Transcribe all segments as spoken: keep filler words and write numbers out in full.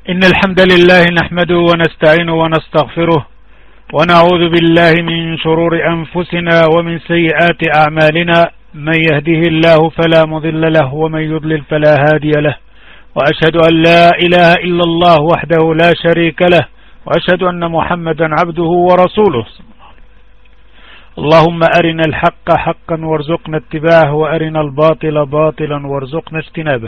إن الحمد لله نحمده ونستعينه ونستغفره ونعوذ بالله من شرور أنفسنا ومن سيئات أعمالنا. من يهده الله فلا مضل له ومن يضلل فلا هادي له، وأشهد أن لا إله إلا الله وحده لا شريك له، وأشهد أن محمدا عبده ورسوله. اللهم أرنا الحق حقا وارزقنا اتباعه، وأرنا الباطل باطلا وارزقنا اجتنابه.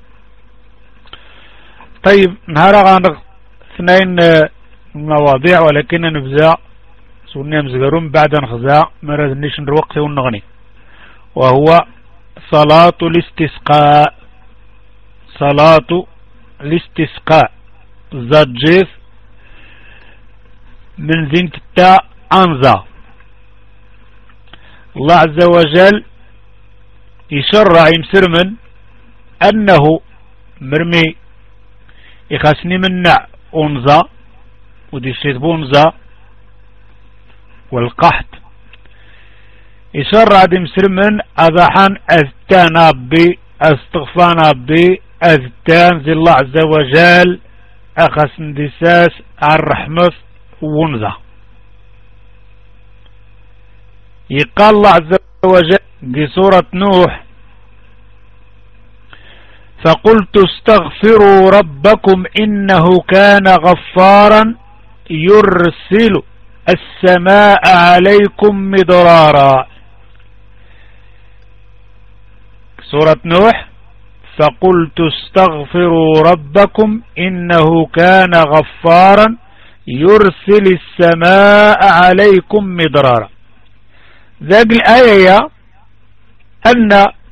طيب نهار غان اثنين مواضيع ولكن نفزع سوني مزغرون بعد نخزع مرض نيش نروقت ونغني، وهو صلاة الاستسقاء. صلاة الاستسقاء زجيف من زنت التاء أنزا. الله عز وجل يشرع يمسرمن أنه مرمي يخاسني منع أنزا ودي بونزا والقحط يشرع دي مسرمن أذحان أذتان بي أستغفان بي أذتان زي الله عز وجل أخسن ديساس الرحمة ونزا. يقال الله عز وجل في سورة نوح: فقلت استغفروا ربكم إنه كان غفارا يرسل السماء عليكم مدرارا. سورة نوح: فقلت استغفروا ربكم إنه كان غفارا يرسل السماء عليكم مدرارا. ذاك الآية أن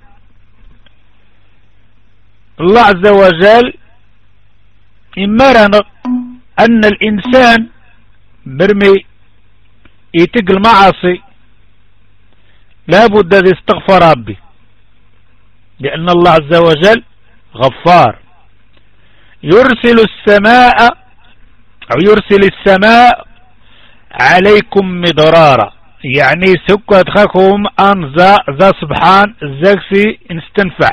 الله عز وجل إمرنا أن الإنسان برمي يتق المعاصي لابد أن يستغفر ربي، لأن الله عز وجل غفار. يرسل السماء أو يرسل السماء عليكم مدرارا، يعني سكة أدخاكم أنزا ذا سبحان الزاكسي نستنفع.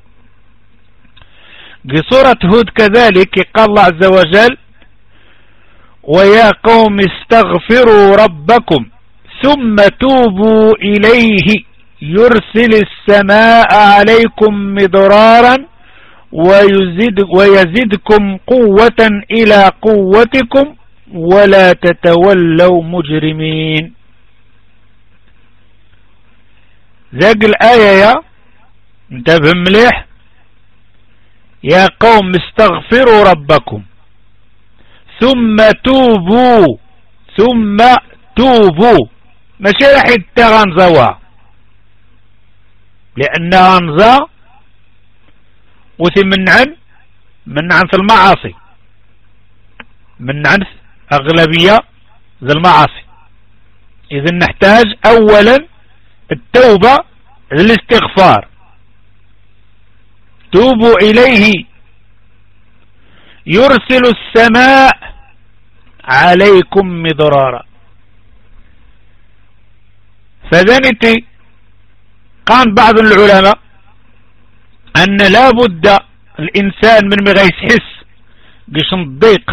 في سورة هود كذلك قال الله عز وجل: ويا قوم استغفروا ربكم ثم توبوا إليه يرسل السماء عليكم مدرارا ويزيد ويزدكم قوة إلى قوتكم ولا تتولوا مجرمين. ذاك الآية يا انتبه مليح: يا قوم استغفروا ربكم ثم توبوا ثم توبوا، ماشي راح يتغنزوا، لأن غنزا وثي منعن منعن في المعاصي، منعن أغلبية ذي المعاصي. إذن نحتاج أولا التوبة للاستغفار. توبوا إليه يرسل السماء عليكم مدرارا. فذنتي قال بعض العلماء أن لا بد الإنسان من مغيس حس قشن الضيق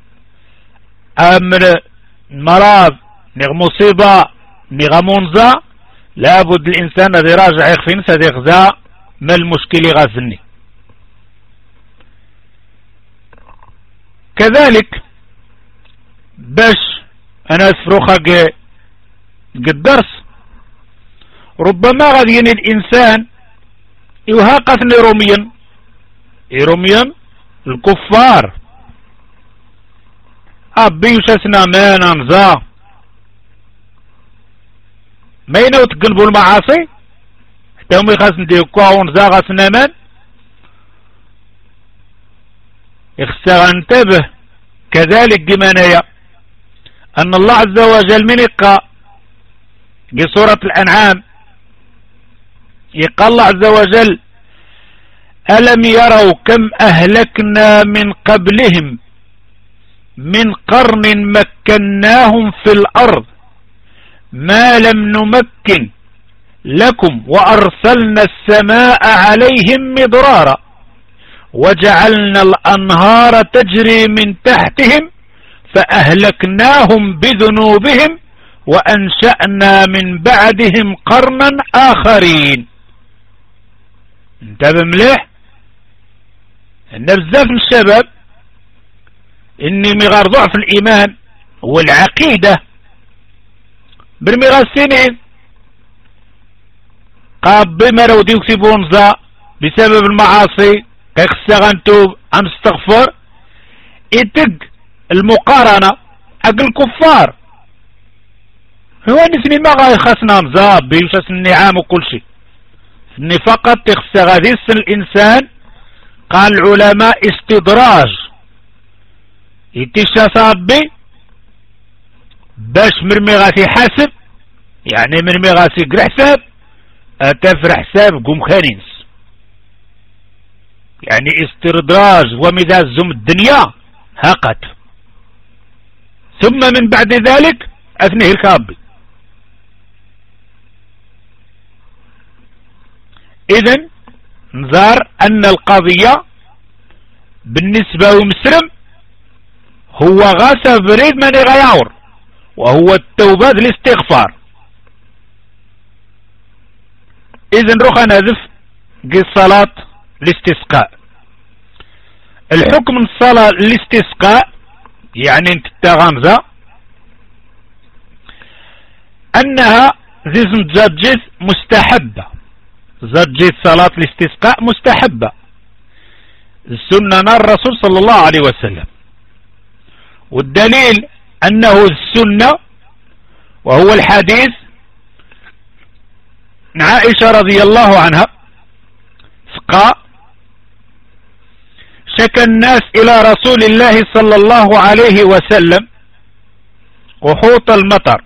من مرض نغ مصيبة نغ منزا، لا بد الإنسان الذي راجع يخفين سيغزا ما المشكل غازني. كذلك باش أنا أسفروخا قد درس، ربما غادي ين الإنسان يهاقثني روميا روميا الكفار أبي وشاسنا مان أنزا ما ينو تقلبوا المعاصي حتى هم يخاصن ديكوا ونزا غاسنا مان. يخسر انتبه كذلك جمانيا أن الله عز وجل من يقى في سورة الأنعام يقال الله عز وجل: ألم يروا كم أهلكنا من قبلهم من قرن مكناهم في الأرض ما لم نمكن لكم وأرسلنا السماء عليهم مدرارا وجعلنا الأنهار تجري من تحتهم فأهلكناهم بذنوبهم وأنشأنا من بعدهم قرنا آخرين. انتبه مليح، ان بزاف من الشباب اني مغار ضعف الايمان والعقيدة برمي السنين قاب بما لو ديو كتبون زا بسبب المعاصي كيخصها غنتوب غنستغفر يتق المقارنة حق الكفار. هو نسني ما غاي خاصنا مزاب بيوشاس النعام وكل شيء اني فقط تخصها غادي يسن الانسان. قال العلماء استدراج يتيشا صابي باش مرمي غاسي حاسب، يعني مرمي غاسي قرا حساب اتفر حساب قوم خانينس، يعني استدراج ومذا زم الدنيا هاقت ثم من بعد ذلك اثنيه الكابي. اذن نظهر ان القضية بالنسبة لمسلم هو غاسة بريد من غياور وهو التوبة الاستغفار. اذن روح نذف قي الصلاة الاستسقاء. الحكم الصلاة الاستسقاء يعني انت التغامزة انها زيزم تجاجز مستحبة، زجت صلاة الاستسقاء مستحبة السنة نار الرسول صلى الله عليه وسلم، والدليل انه السنة وهو الحديث عائشة رضي الله عنها سقى شكى الناس الى رسول الله صلى الله عليه وسلم وحوط المطر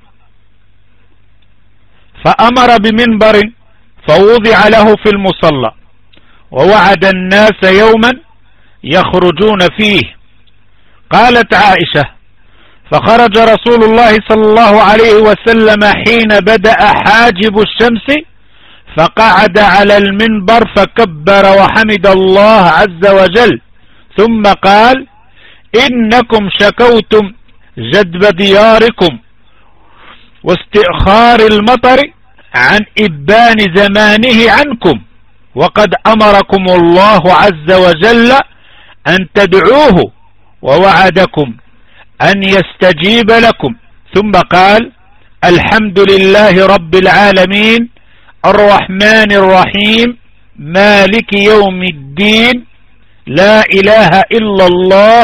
فامر بمنبر فوضع له في المصلى ووعد الناس يوما يخرجون فيه. قالت عائشة فخرج رسول الله صلى الله عليه وسلم حين بدأ حاجب الشمس فقعد على المنبر فكبر وحمد الله عز وجل ثم قال إنكم شكوتم جدب دياركم واستئخار المطر عن إبان زمانه عنكم وقد أمركم الله عز وجل أن تدعوه ووعدكم أن يستجيب لكم. ثم قال الحمد لله رب العالمين الرحمن الرحيم مالك يوم الدين لا إله إلا الله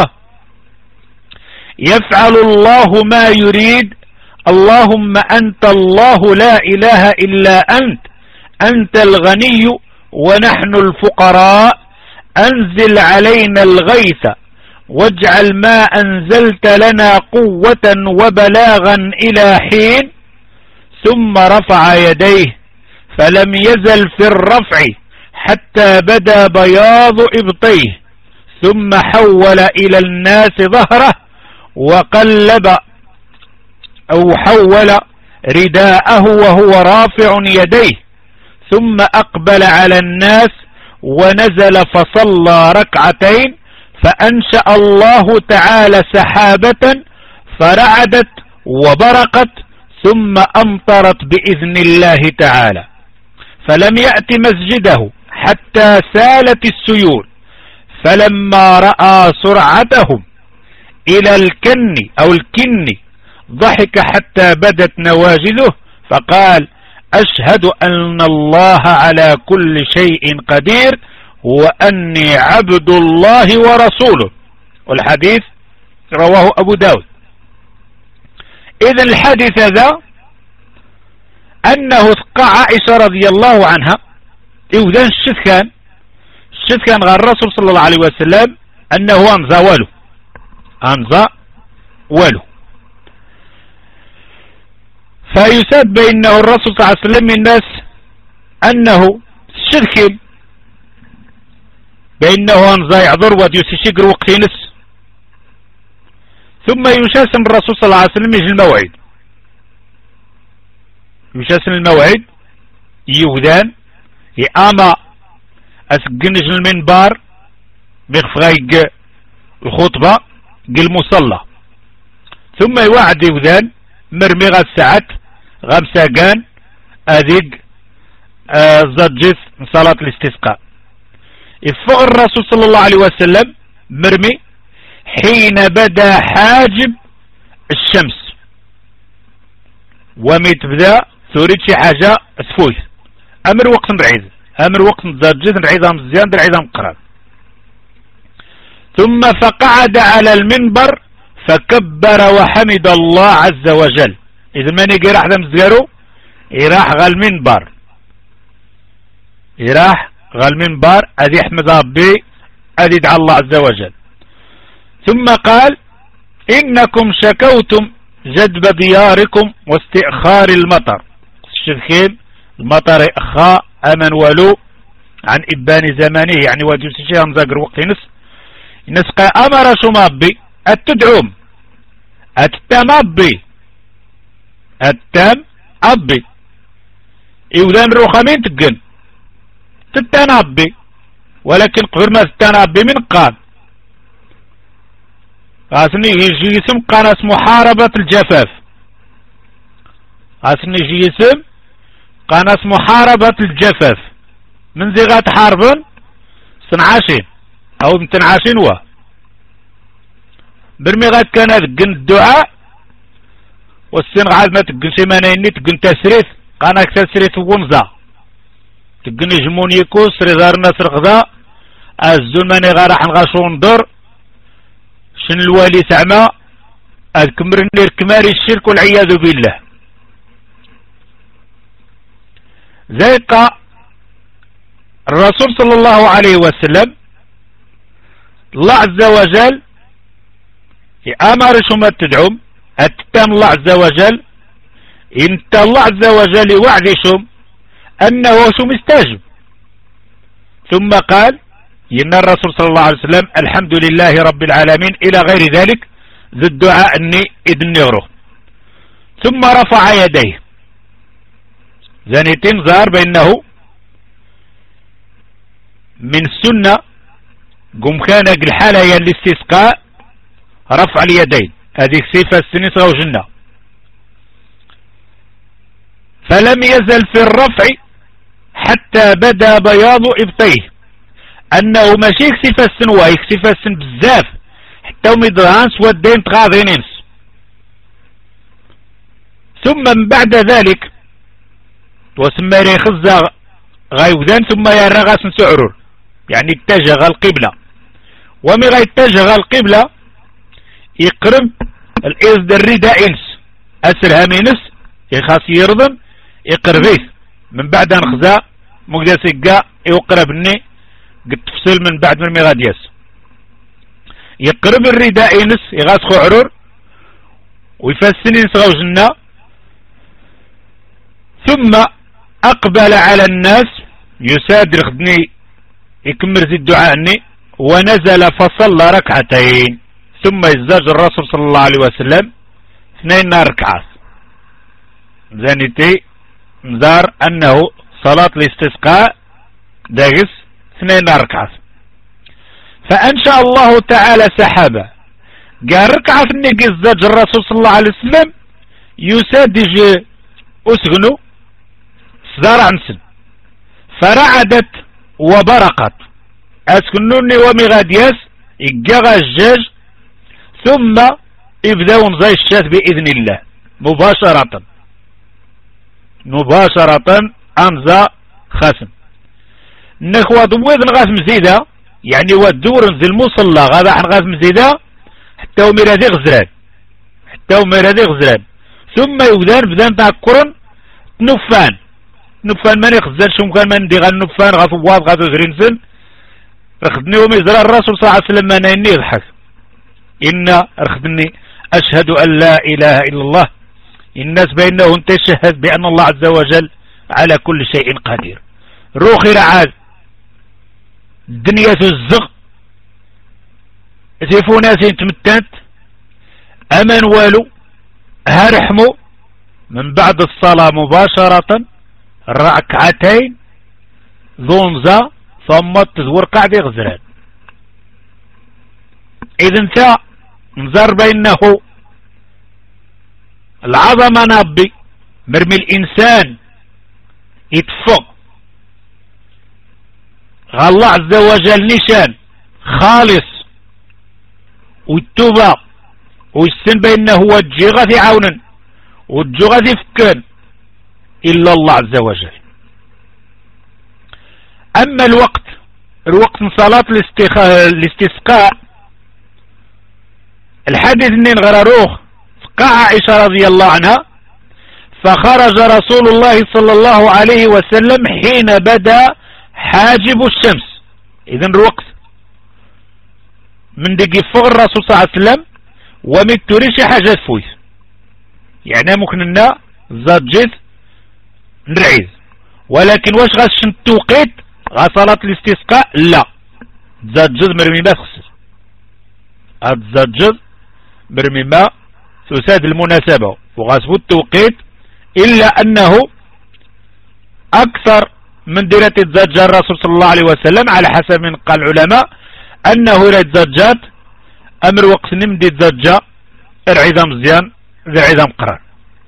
يفعل الله ما يريد اللهم أنت الله لا إله إلا أنت أنت الغني ونحن الفقراء أنزل علينا الغيث واجعل ما أنزلت لنا قوة وبلاغا إلى حين. ثم رفع يديه فلم يزل في الرفع حتى بدا بياض إبطيه ثم حول إلى الناس ظهره وقلب أو حول رداءه وهو رافع يديه ثم أقبل على الناس ونزل فصلى ركعتين فأنشأ الله تعالى سحابة فرعدت وبرقت ثم أمطرت بإذن الله تعالى فلم يأت مسجده حتى سالت السيول فلما رأى سرعتهم إلى الكن أو الكن ضحك حتى بدت نواجذه فقال أشهد أن الله على كل شيء قدير وأني عبد الله ورسوله. والحديث رواه أبو داود. إذن الحديث هذا أنه ثقى عائشة رضي الله عنها إذن الشث كان الشث كان غير الرسول صلى الله عليه وسلم أنه أنزى والو أنزى والو فيساد بأنه الرسول صلى الله عليه وسلم من الناس أنه الشرك بأنه أنزى يعذر وديوسي شقر وقتينس ثم يشاسم الرسول صلى الله عليه وسلم يجي الموعد يشاسم الموعد يودان يأما أسقنج المنبار مغفغي الخطبة قل المصلى ثم يوعد يوذان مرمي غا الساعات غامسة كان أذيق آه زجس من صلاة الاستسقاء يفغ الرسول صلى الله عليه وسلم مرمي حين بدا حاجب الشمس وميت بدا ثوريت شي حاجة سفوي أمر وقت نرعيز أمر وقت نزجس نرعيزها مزيان نرعيزها مقران ثم فقعد على المنبر فكبر وحمد الله عز وجل. إذا ما نيجي راح ذا مزجرو يراح غا المنبر يراح غا المنبر أذي احمد ربي أذي دعا الله عز وجل. ثم قال إنكم شكوتم جدب دياركم واستئخار المطر الشبخين المطر إخاء أمن ولو عن إبان زمانه يعني واجب سيشيها مزاقر وقت نس نسقى أمر شو مابي التدعوم التام أبي التام أبي إذن روخامين تقن تتان أبي ولكن قبل ما تتان أبي من قام غاسني يجي اسم قناة محاربة الجفاف غاسني يجي اسم قناة محاربة الجفاف من زيغات حاربن سنعاشين او متن عاشين وا برمي غاد كان تقن الدعاء والسن غاد ما تقن شي مانيني تقن تسريث قانا تسريث ونزا تقن يجمون يكوس ريزار نصر غدا الزول ماني غا راح نغاشو ندر شن الوالي سعما اذكمر نير كماري الشرك والعياذ بالله زيق الرسول صلى الله عليه وسلم الله عز وجل أمر شو ما تدعوم التام الله عز وجل انت الله عز وجل وعد شم أنه شو مستجب ثم قال إن الرسول صلى الله عليه وسلم الحمد لله رب العالمين إلى غير ذلك ذو الدعاء أني إذن نغره ثم رفع يديه زانيتين ظهر بأنه من السنة قم كان الحالة هي الاستسقاء رفع اليدين هذه صفة السنة وجنة فلم يزل في الرفع حتى بدا بياض إبطيه أنه ماشي يكسف السن وهي يكسف السن بزاف حتى ومدرانس ودين تغاضينينس ثم من بعد ذلك وسمى ريخزا غايوذان ثم يرى غاسن سعرور يعني اتجه القبلة ومن غيتجه القبلة يقرب الإذ الرداء إنس أسرها مينس يخاص يرضن يقربيه من بعد نخزا مقدس يقا يقربني قد تفصل من بعد من مغاديس يقرب الرداء إنس يغاس خعرور ويفسني نسغو جنة ثم أقبل على الناس يسادر خدني يكمل زي الدعاء اني ونزل فصلى ركعتين ثم يزداد الرسول صلى الله عليه وسلم اثنين ركعات زانيتي مزار انه صلاة الاستسقاء داقس اثنين ركعات فانشأ الله تعالى سحابة قال ركعة اني يزداد الرسول صلى الله عليه وسلم يسادج اسغنو صدار عنسن فرعدت وبرقت اسكنوني ومغادياس يقغى الجاج ثم يبداون زي الشاة بإذن الله مباشرة مباشرة أمزا خاسم نخوة ضويض نغاث مزيدة يعني ودور نزل مصلى غادا عن غاث مزيدة حتى وميرا ذي غزران حتى وميرا ذي غزران ثم يبدان بدان تاكرن نفان نفان ماني خزان شو كان من دي غا النفان غا ثواب غا ذرينسن رخدني وميزرا الرسول صلى الله عليه وسلم انا اني يضحك ان رخدني اشهد ان لا اله الا الله الناس بانه تشهد بان الله عز وجل على كل شيء قدير روخي رعاد الدنيا تزغ سيفو ناس تمتنت امان والو هرحمو من بعد الصلاة مباشرة ركعتين ذونزا ثم تزور قاعدة غزران إذن ثا نزار بينه العظمة نابي مرمي الإنسان يتفق الله عز وجل نشان خالص والتوبة والسن بينه والجغة عونا والجغة فكان إلا الله عز وجل. أما الوقت الوقت من صلاة الاستسقاء الحديث انين غراروخ فقع عائشة رضي الله عنها فخرج رسول الله صلى الله عليه وسلم حين بدا حاجب الشمس. إذن الوقت من دقي فوق الرسول صلى الله عليه وسلم ومكتوريش حاجة فويس يعني ممكن لنا زاد جيت نرعيز ولكن واش غاش التوقيت غا صلاة الاستسقاء لا زاد جز مرمي ما خسر هاد زاد جز مرمي ما تساد المناسبة وغاسبو التوقيت إلا أنه أكثر من ديرة الزجاج الرسول صلى الله عليه وسلم على حسب من قال العلماء أنه لا تزجات أمر وقت نمدي تزجا العظام مزيان ذي العظام قرار.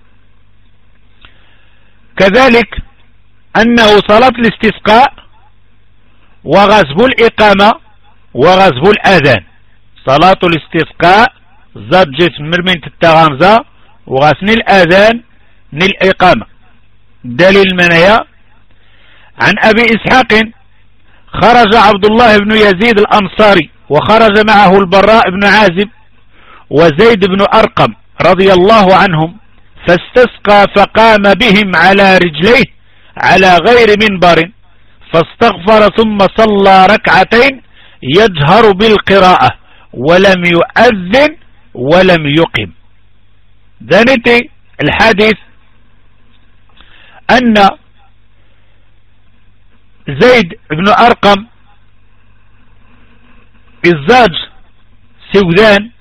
كذلك أنه صلاة الاستسقاء وغزب الإقامة وغزب الأذان. صلاة الاستسقاء زجت مرمين التغامزة وغسن الأذان للإقامة. دليل المنايا عن أبي إسحاق خرج عبد الله بن يزيد الأنصاري وخرج معه البراء بن عازب وزيد بن أرقم رضي الله عنهم فاستسقى فقام بهم على رجليه على غير منبر فاستغفر ثم صلى ركعتين يجهر بالقراءة ولم يؤذن ولم يقم. ذنتي الحديث أن زيد بن أرقم الزاج سودان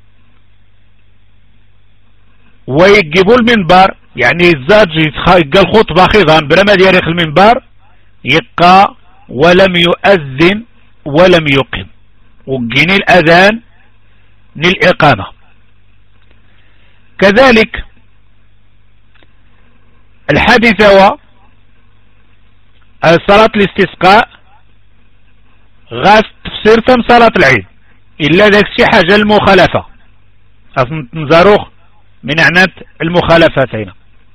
ويجيبوا المنبر يعني الزاج يقى الخطبة خيضا برما دياريخ المنبر يقى ولم يؤذن ولم يقم وجيني الأذان للإقامة. كذلك الحديث هو صلاة الاستسقاء غاس تفسير تم صلاة العيد إلا ذاك شي حاجة المخالفة أصلا نزاروخ من عنات المخالفتين.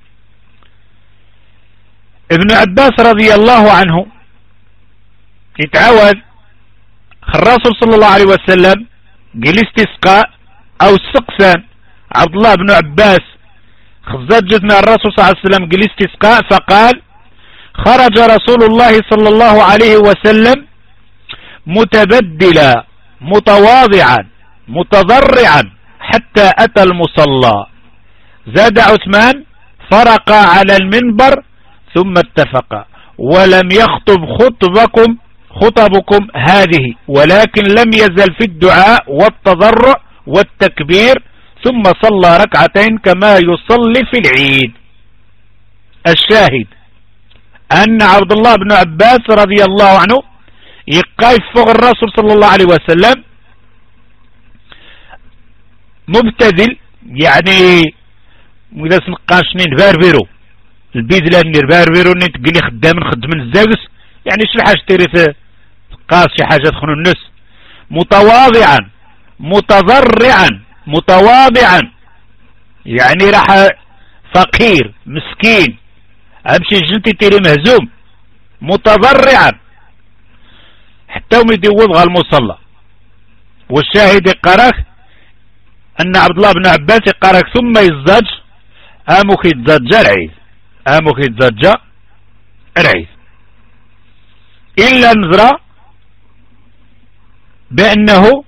ابن عباس رضي الله عنه يتعاود الرسول صلى الله عليه وسلم قال استسقاء أو استقسان عبد الله بن عباس خزات جزنا الرسول صلى الله عليه وسلم قال استسقاء فقال خرج رسول الله صلى الله عليه وسلم متبدلا متواضعا متضرعا حتى أتى المصلى. زاد عثمان فرق على المنبر ثم اتفق ولم يخطب خطبكم خطبكم هذه ولكن لم يزل في الدعاء والتضرع والتكبير ثم صلى ركعتين كما يصلي في العيد. الشاهد أن عبد الله بن عباس رضي الله عنه يقايف فوق الرسول صلى الله عليه وسلم مبتذل يعني إذا سنقاش نباربرو البيد لان نباربرو نتقلي خدام نخدم الزاوس يعني شي حاجة تيري تقاس شي حاجة تخنو الناس. متواضعا متضرعا متواضعا يعني راح فقير مسكين امشي جنتي تيري مهزوم متضرعا حتى وم يدوض غا المصلى. والشاهد يقرأ أن عبد الله بن عباس يقرأ ثم يزج امك يتزجى العيد امك يتزجى العيد إلا نزرى بأنه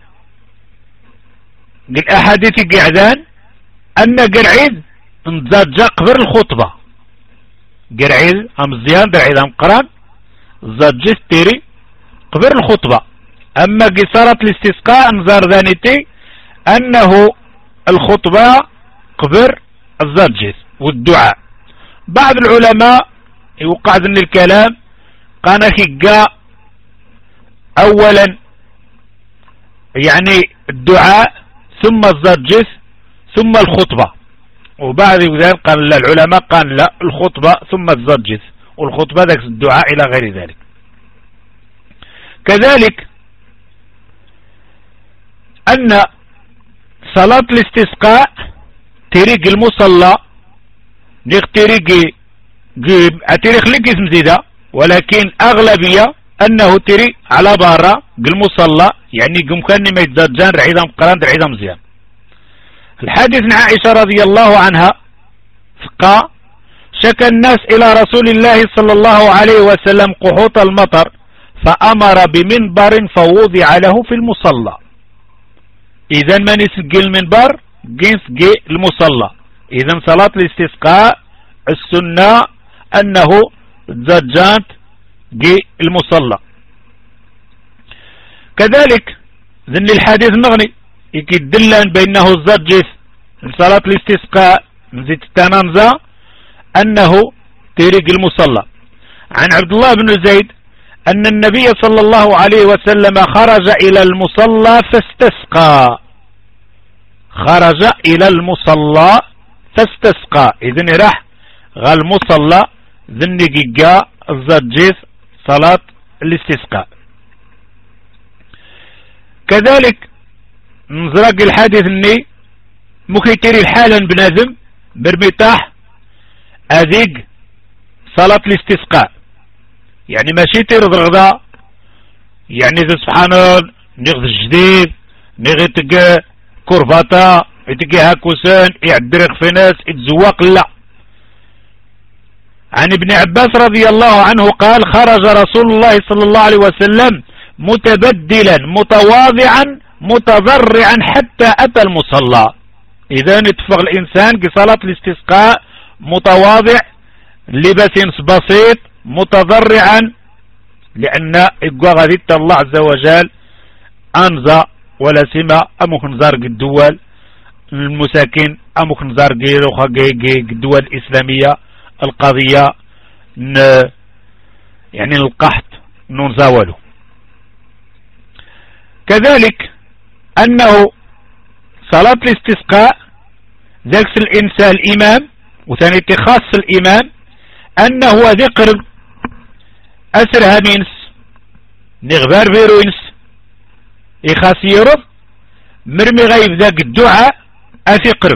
للأحاديث قعدان أن قرعيد نتزجى قبل الخطبة قرعيد أم زيان درعيد أم قران زجي ستيري قبل الخطبة. أما قصارة الاستسقاء نزار ذانيتي أنه الخطبة قبل الزجي والدعاء. بعض العلماء يوقع ذن الكلام قانا خيقا أولا يعني الدعاء ثم الزرجث ثم الخطبة، وبعد ذلك قال العلماء قال لا، الخطبة ثم الزرجث، والخطبة ذاك الدعاء إلى غير ذلك. كذلك أن صلاة الاستسقاء تريق المصلى نيغ تريق تريق لك اسم زيادة، ولكن أغلبية أنه تريق على بارا المصلى، يعني مكان ما يتزرجان رعيدا مقران رعيدا مزيان. الحديث عن عائشة رضي الله عنها فقا شكى الناس إلى رسول الله صلى الله عليه وسلم قحوط المطر فأمر بمنبر فوضع له في المصلى. إذا من يسقي المنبر يسقي المصلى. إذا صلاة الاستسقاء السنة أنه تزرجانت جي المصلى. كذلك ذن الحديث مغني يدل بأنه الزرجث صلاة الاستسقاء نزيد التنامزة أنه تريق المصلى. عن عبد الله بن زيد أن النبي صلى الله عليه وسلم خرج إلى المصلى فاستسقى. خرج إلى المصلى فاستسقى. إذن راح غا المصلى ذن جيجا الزرجث صلاة الاستسقاء. كذلك نزرق الحديث اني مكيتري الحالا بنازم برميتاح اذيق صلاة الاستسقاء، يعني ماشي تيرض الغضاء، يعني سبحانه نغض الجديد نغض كرباتا يتقي هاكوسان يعدرق في ناس يتزواق. لا. عن ابن عباس رضي الله عنه قال خرج رسول الله صلى الله عليه وسلم متبدلا متواضعا متضرعا حتى أتى المصلى. إذا اتفق الإنسان كصلاة الاستسقاء متواضع لبس بسيط متضرعا، لأن إقوى غذيت الله عز وجل أنزا ولا سما أمك نزار الدول المساكين، أمك نزار الدول الإسلامية القضية يعني القحط ننزاوله. كذلك أنه صلاة الاستسقاء ذاك الإنسان الإمام وثاني تخاص الإمام أنه ذكر أسرها مينس نغبار بيروينس يخاص يرض مرمي غيب ذاك الدعاء أفي قرب.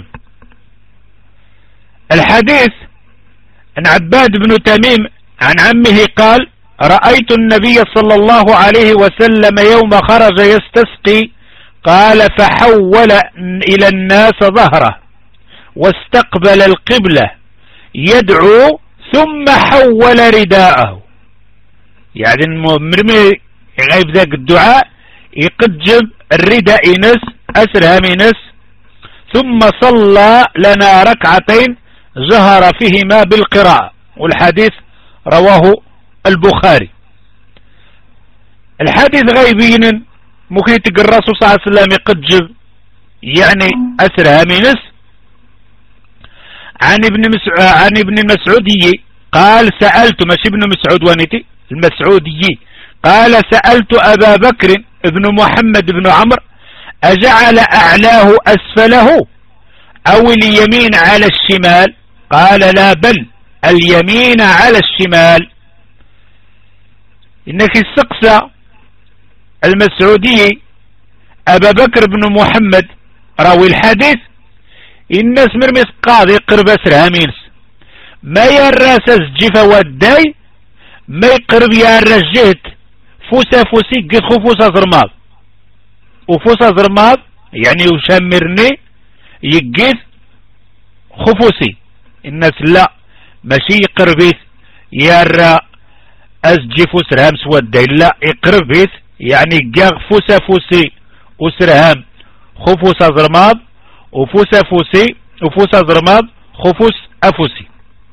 الحديث عن عباد بن تميم عن عمه قال رأيت النبي صلى الله عليه وسلم يوم خرج يستسقي قال فحول إلى الناس ظهره واستقبل القبلة يدعو ثم حول رداءه. يعني مرمي غيب ذاك الدعاء يقجب الرداء نس أسرها نس، ثم صلى لنا ركعتين جهر فيهما بالقراءة، والحديث رواه البخاري. الحديث غيبين ممكن تقول الرسول صلى الله عليه وسلم يقجب يعني أسرها مينس. عن ابن مسعود عن ابن المسعودي قال سألت ماشي ابن مسعود ونتي المسعودي قال سألت أبا بكر ابن محمد بن عمرو أجعل أعلاه أسفله أو اليمين على الشمال؟ قال لا بل اليمين على الشمال. إنك السقسى المسعودي أبا بكر بن محمد راوي الحديث الناس مرمس قاضي قرب أسرها مينس ما يراسس جفا وداي ما يقرب يرجهت فوسا فوسي قد خفوسا زرماض وفوسا زرماض يعني يشمرني يقيد خفوسي. الناس لا ماشي يقربيس يرى أسجي فوسرهام سوداي، لا يقربيس يعني قاغ فوسا فوسي وسرهام خفوسا زرماض وفوسا فوسي وفوسا زرماض خفوس أفوسي.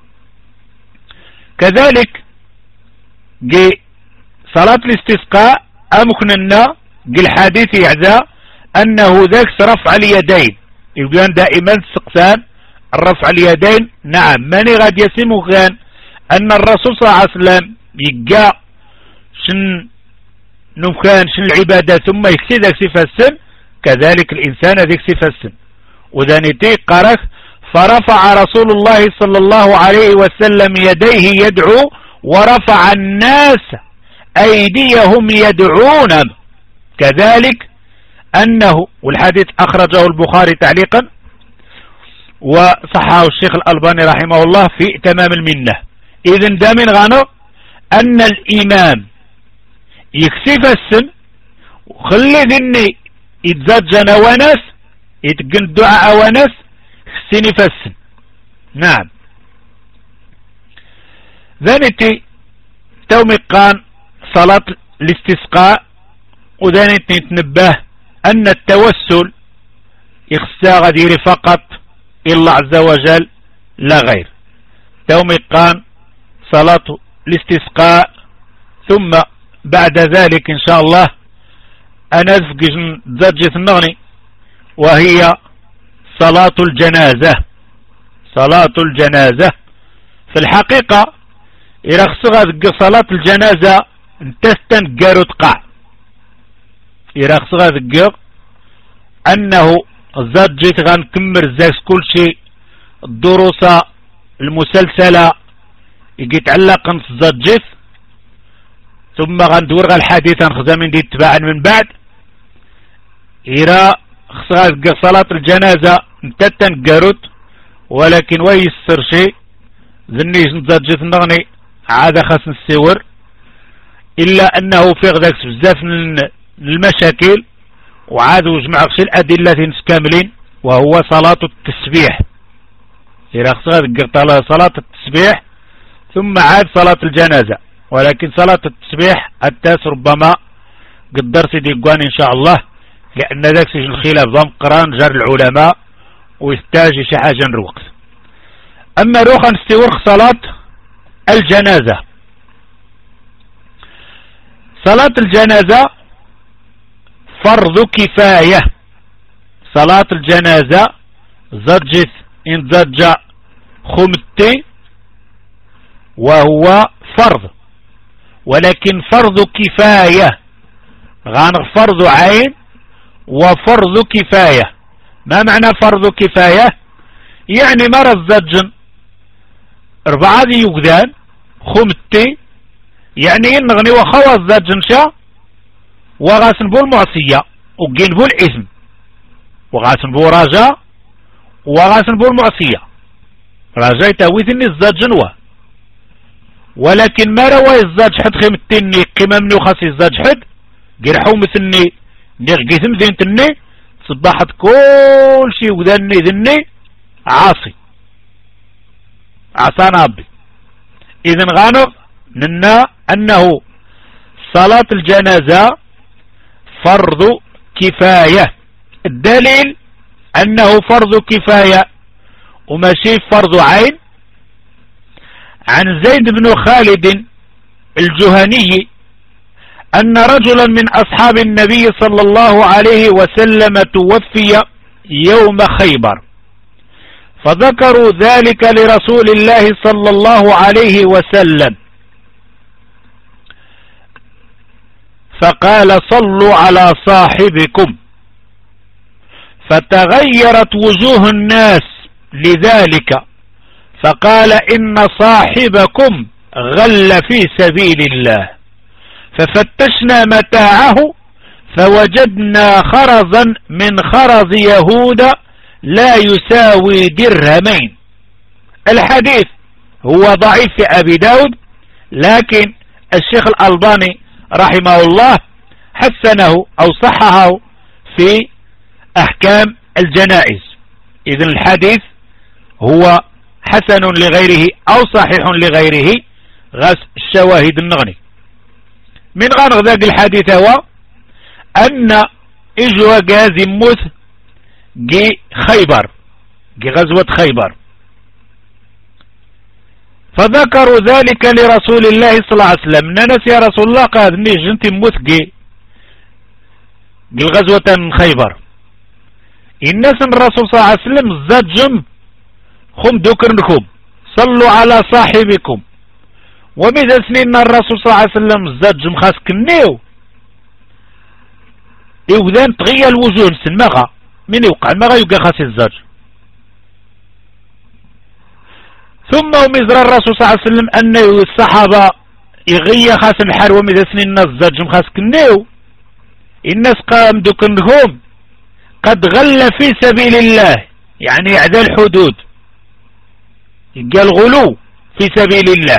كذلك جي صلاة الاستسقاء أمكننا جي الحديث يعزى أنه ذاك رفع اليدين، يبقى دائما سقسان الرفع اليدين. نعم ماني غاد يسمو كان أن الرسول صلى الله عليه وسلم يقع شن نمكانش العبادة ثم يكسي ذاك صفة السن، كذلك الإنسان ذيك صفة السن. وذانيتي قرأ فرفع رسول الله صلى الله عليه وسلم يديه يدعو ورفع الناس أيديهم يدعون، كذلك أنه، والحديث أخرجه البخاري تعليقا وصححه الشيخ الألباني رحمه الله في تمام المنة. إذن دا من غانو أن الإمام يكسف السن وخلي ذني يتزجن وناس يتقن الدعاء وناس خسيني فالسن. نعم. ذانيتي تومقان صلاة الاستسقاء، وذانيتي تنبه أن التوسل يخسى غدير فقط الله عز وجل لا غير. تومقان صلاة الاستسقاء، ثم بعد ذلك إن شاء الله أنا زجت النغني وهي صلاة الجنازة. صلاة الجنازة في الحقيقة يرخصها صلاة الجنازة انتستن قارو تقع، يرخصها ذكر أنه زجت غنكمر زاكس كل شيء الدروس المسلسلة يجي تعلق زجت، ثم غندور الحديث نخزا من دي اتباعا من بعد إرا خصها صلاة الجنازة انتتن قاروت، ولكن ويسر شيء ذنيش نزجت النغني عاد خاص السور، إلا أنه في غداك بزاف من المشاكل وعاد وجمع غشي الأدلة كاملين، وهو صلاة التسبيح. إذا خصها صلاة التسبيح ثم عاد صلاة الجنازة، ولكن صلاة التسبيح التاس ربما قدر سيدي قوان إن شاء الله، لأن ذاك سيج الخلاف ضم قران جار العلماء ويستاجي شي حاجة الوقت. أما روخا نستورخ صلاة الجنازة. صلاة الجنازة فرض كفاية. صلاة الجنازة زجت إن زج خمتي وهو فرض، ولكن فرض كفاية غان فرض عين وفرض كفاية. ما معنى فرض كفاية؟ يعني مرة الزجن أربعة ذي يقدان خمتي، يعني نغني وخوى الزجن شا وغاسن بو المعصية وقين بو الإثم، وغاسن بو رجاء وغاسن بو المعصية. رجاء تاويثني الزجن و، ولكن ما رواي الزج حد خمتني قيمة مني وخاصي الزج حد قرحو مثلني نغقيثم ذنتني صباحت كل شي وذني ذني عاصي عصانا ربي. إذن غانو ننا أنه صلاة الجنازة فرض كفاية. الدليل أنه فرض كفاية وماشي فرض عين. عن زيد بن خالد الجهني أن رجلا من أصحاب النبي صلى الله عليه وسلم توفي يوم خيبر، فذكروا ذلك لرسول الله صلى الله عليه وسلم فقال صلوا على صاحبكم، فتغيرت وجوه الناس لذلك، فقال إن صاحبكم غل في سبيل الله، ففتشنا متاعه فوجدنا خرزا من خرز يهود لا يساوي درهمين. الحديث هو ضعيف في أبي داود، لكن الشيخ الألباني رحمه الله حسنه أو صححه في أحكام الجنائز. إذن الحديث هو حسن لغيره أو صحيح لغيره غاس الشواهد النغني. من غير ذاك الحديث هو أن إجوا جاز موت جي خيبر، جي غزوة خيبر، فذكروا ذلك لرسول الله صلى الله عليه وسلم. ننس يا رسول الله قال نيش انت موت جي جي غزوة خيبر. الناس الرسول صلى الله عليه وسلم زجم خم ذكرنكم صلوا على صاحبكم، وماذا سنين الرسول صلى الله عليه وسلم زجم خاص كنيو إوذان تغيى الوجوه نسمغا من يوقع المغا يوقع خاص الزاج. ثم ومزر الرسول صلى الله عليه وسلم أن الصحابة يغيى خاص الحر ومذا سنين الناس زاج خاص كنيو الناس قام دوكنهم قد غل في سبيل الله يعني اعدى الحدود قال غلو في سبيل الله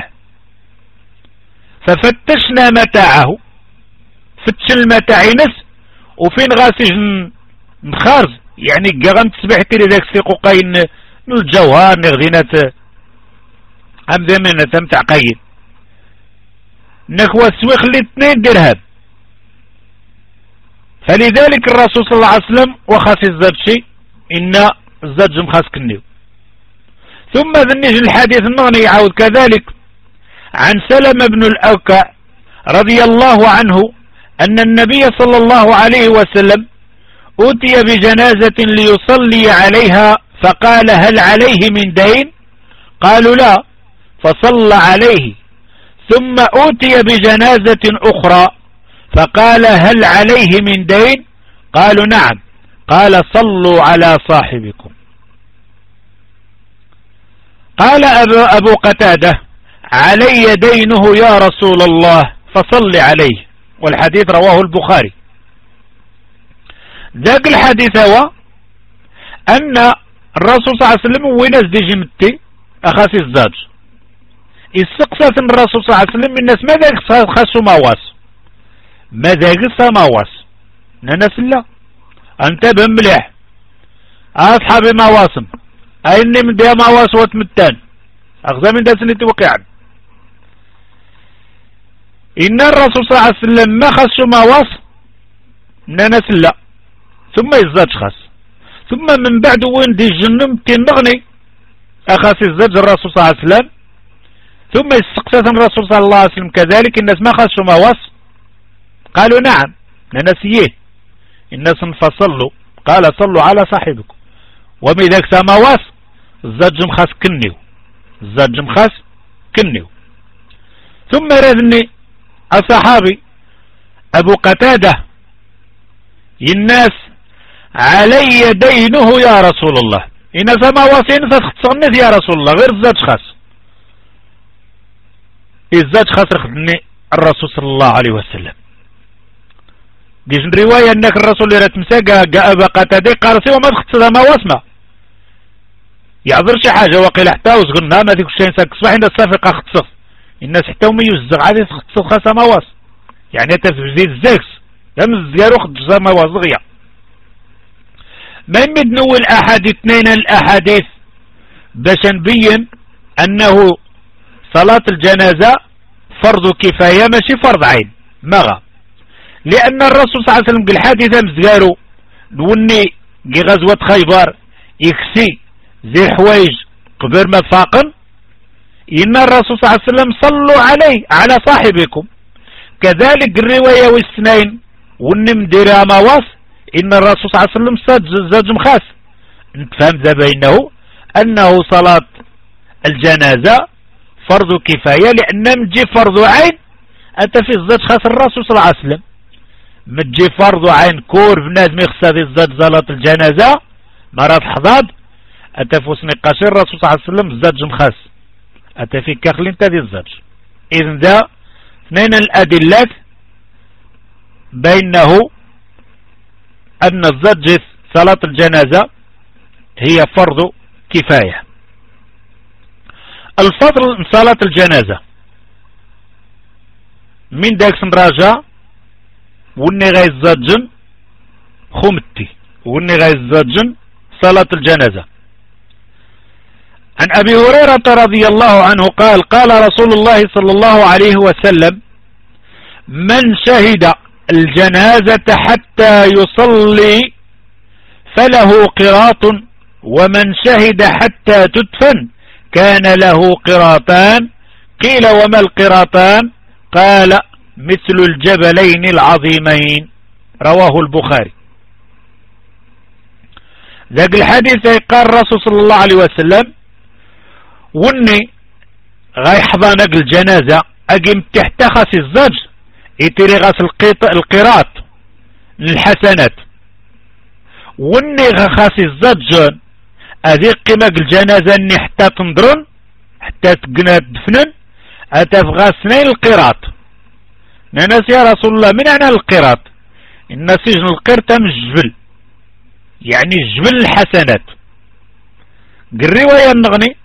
ففتشنا متاعه فتش المتاع نس وفين غاسج نخارج يعني قام تسبح تري ذاك سيقو قاين الجوهر نغدينات ام ذمنا تمتع قاين نخوى السويخ الاثنين درهم. فلذلك الرسول صلى الله عليه وسلم وخاص الزاد شيء إن الزاد مخاص كنيو. ثم ذنيج الحديث النغني يعود كذلك عن سلم بن الأوكع رضي الله عنه أن النبي صلى الله عليه وسلم أوتي بجنازة ليصلي عليها فقال هل عليه من دين؟ قالوا لا فصلى عليه. ثم أوتي بجنازة أخرى فقال هل عليه من دين؟ قالوا نعم. قال صلوا على صاحبكم. قال أبو, أبو قتادة علي دينه يا رسول الله فصل عليه. والحديث رواه البخاري. ذاك الحديث هو أن الرسول صلى الله عليه وسلم وينس دي جمتي أخاسي الزاج استقصت الرسول صلى الله عليه وسلم من الناس ماذا خاصوا مواس ماذا قصة مواس ناس لا انتبه مليح أصحابي مواسم أيني من دي مواس وتمتان أخذ من داس اللي توقعن إن الرسول صلى الله عليه وسلم ما خاصوا مواس ناس لا ثم يزاد خاص ثم من بعد وين دي جنم تنغني أخاص الزاد الرسول صلى الله عليه وسلم ثم استقصت الرسول صلى الله عليه وسلم كذلك الناس ما خاصوا مواس قالوا نعم ننسيه الناس انفصلوا قال صلوا على صاحبكم ومذاك سماواس الزاد خاص كنيو الزاد خاص كنيو. ثم رذني الصحابي أبو قتادة الناس علي دينه يا رسول الله إن سماواسين فاختصرني يا رسول الله غير الزاد خاص الزاد خاص رخدني الرسول صلى الله عليه وسلم. ديش رواية أنك الرسول اللي رتمسا قا أبا قتادة قال سوى ما تختص سماواسما يعذر شي حاجة وقيل حتى وزغلنا ما ديك الشيء نساك صباح الناس صافقة ختصف الناس حتى ومي يوزغ عادي تختصف خاصة مواس يعني تفزيد الزاكس لم الزيارو ختص مواس دغيا. ما يمد نول أحد اثنين الأحاديث باش نبين أنه صلاة الجنازة فرض كفاية ماشي فرض عين مغا لأن الرسول صلى الله عليه وسلم قال حادثة مزقارو نوني قي غزوة خيبر يكسي زي حوايج قبر ما فاقن إن الرسول صلى الله عليه وسلم صلوا عليه على صاحبكم. كذلك الرواية والسنين ونم ديرها مواس إن الرسول صلى الله عليه وسلم زاد مخاس نتفهم ذا بينه أنه صلاة الجنازة فرض كفاية لأن مجي فرض عين أنت في الزاد خاص الرسول صلى الله عليه وسلم مجي فرض عين كور بناس ميخصى في الزاد صلاة الجنازة مرات حضاد أنت في وسني قصير الرسول صلى الله عليه وسلم الزاد مخاس أنت في كاخل انت دي الزاد. إذن ذا اثنين الأدلات بينه أن الزاد صلاة الجنازة هي فرض كفاية. الفضل من صلاة الجنازة من داك سنراجع وني غاي الزاجن خمتي وني غاي الزاجن صلاة الجنازة. عن أبي هريرة رضي الله عنه قال قال رسول الله صلى الله عليه وسلم من شهد الجنازة حتى يصلي فله قراط ومن شهد حتى تدفن كان له قراطان. قيل وما القراطان؟ قال مثل الجبلين العظيمين. رواه البخاري. ذاك الحديث قال الرسول صلى الله عليه وسلم وني غاي حضانك الجنازة اقيم تحت خاص الزج يتري غاس القراط الحسنات وني غخاسي الزجن هذه قيمة الجنازة اني حتى تنضرن حتى تقنا تدفنن اتفغى سنين القراط. ناس يا رسول الله من انا القراط؟ ان سجن القرط من الجبل، يعني الجبل الحسنات. الرواية النغني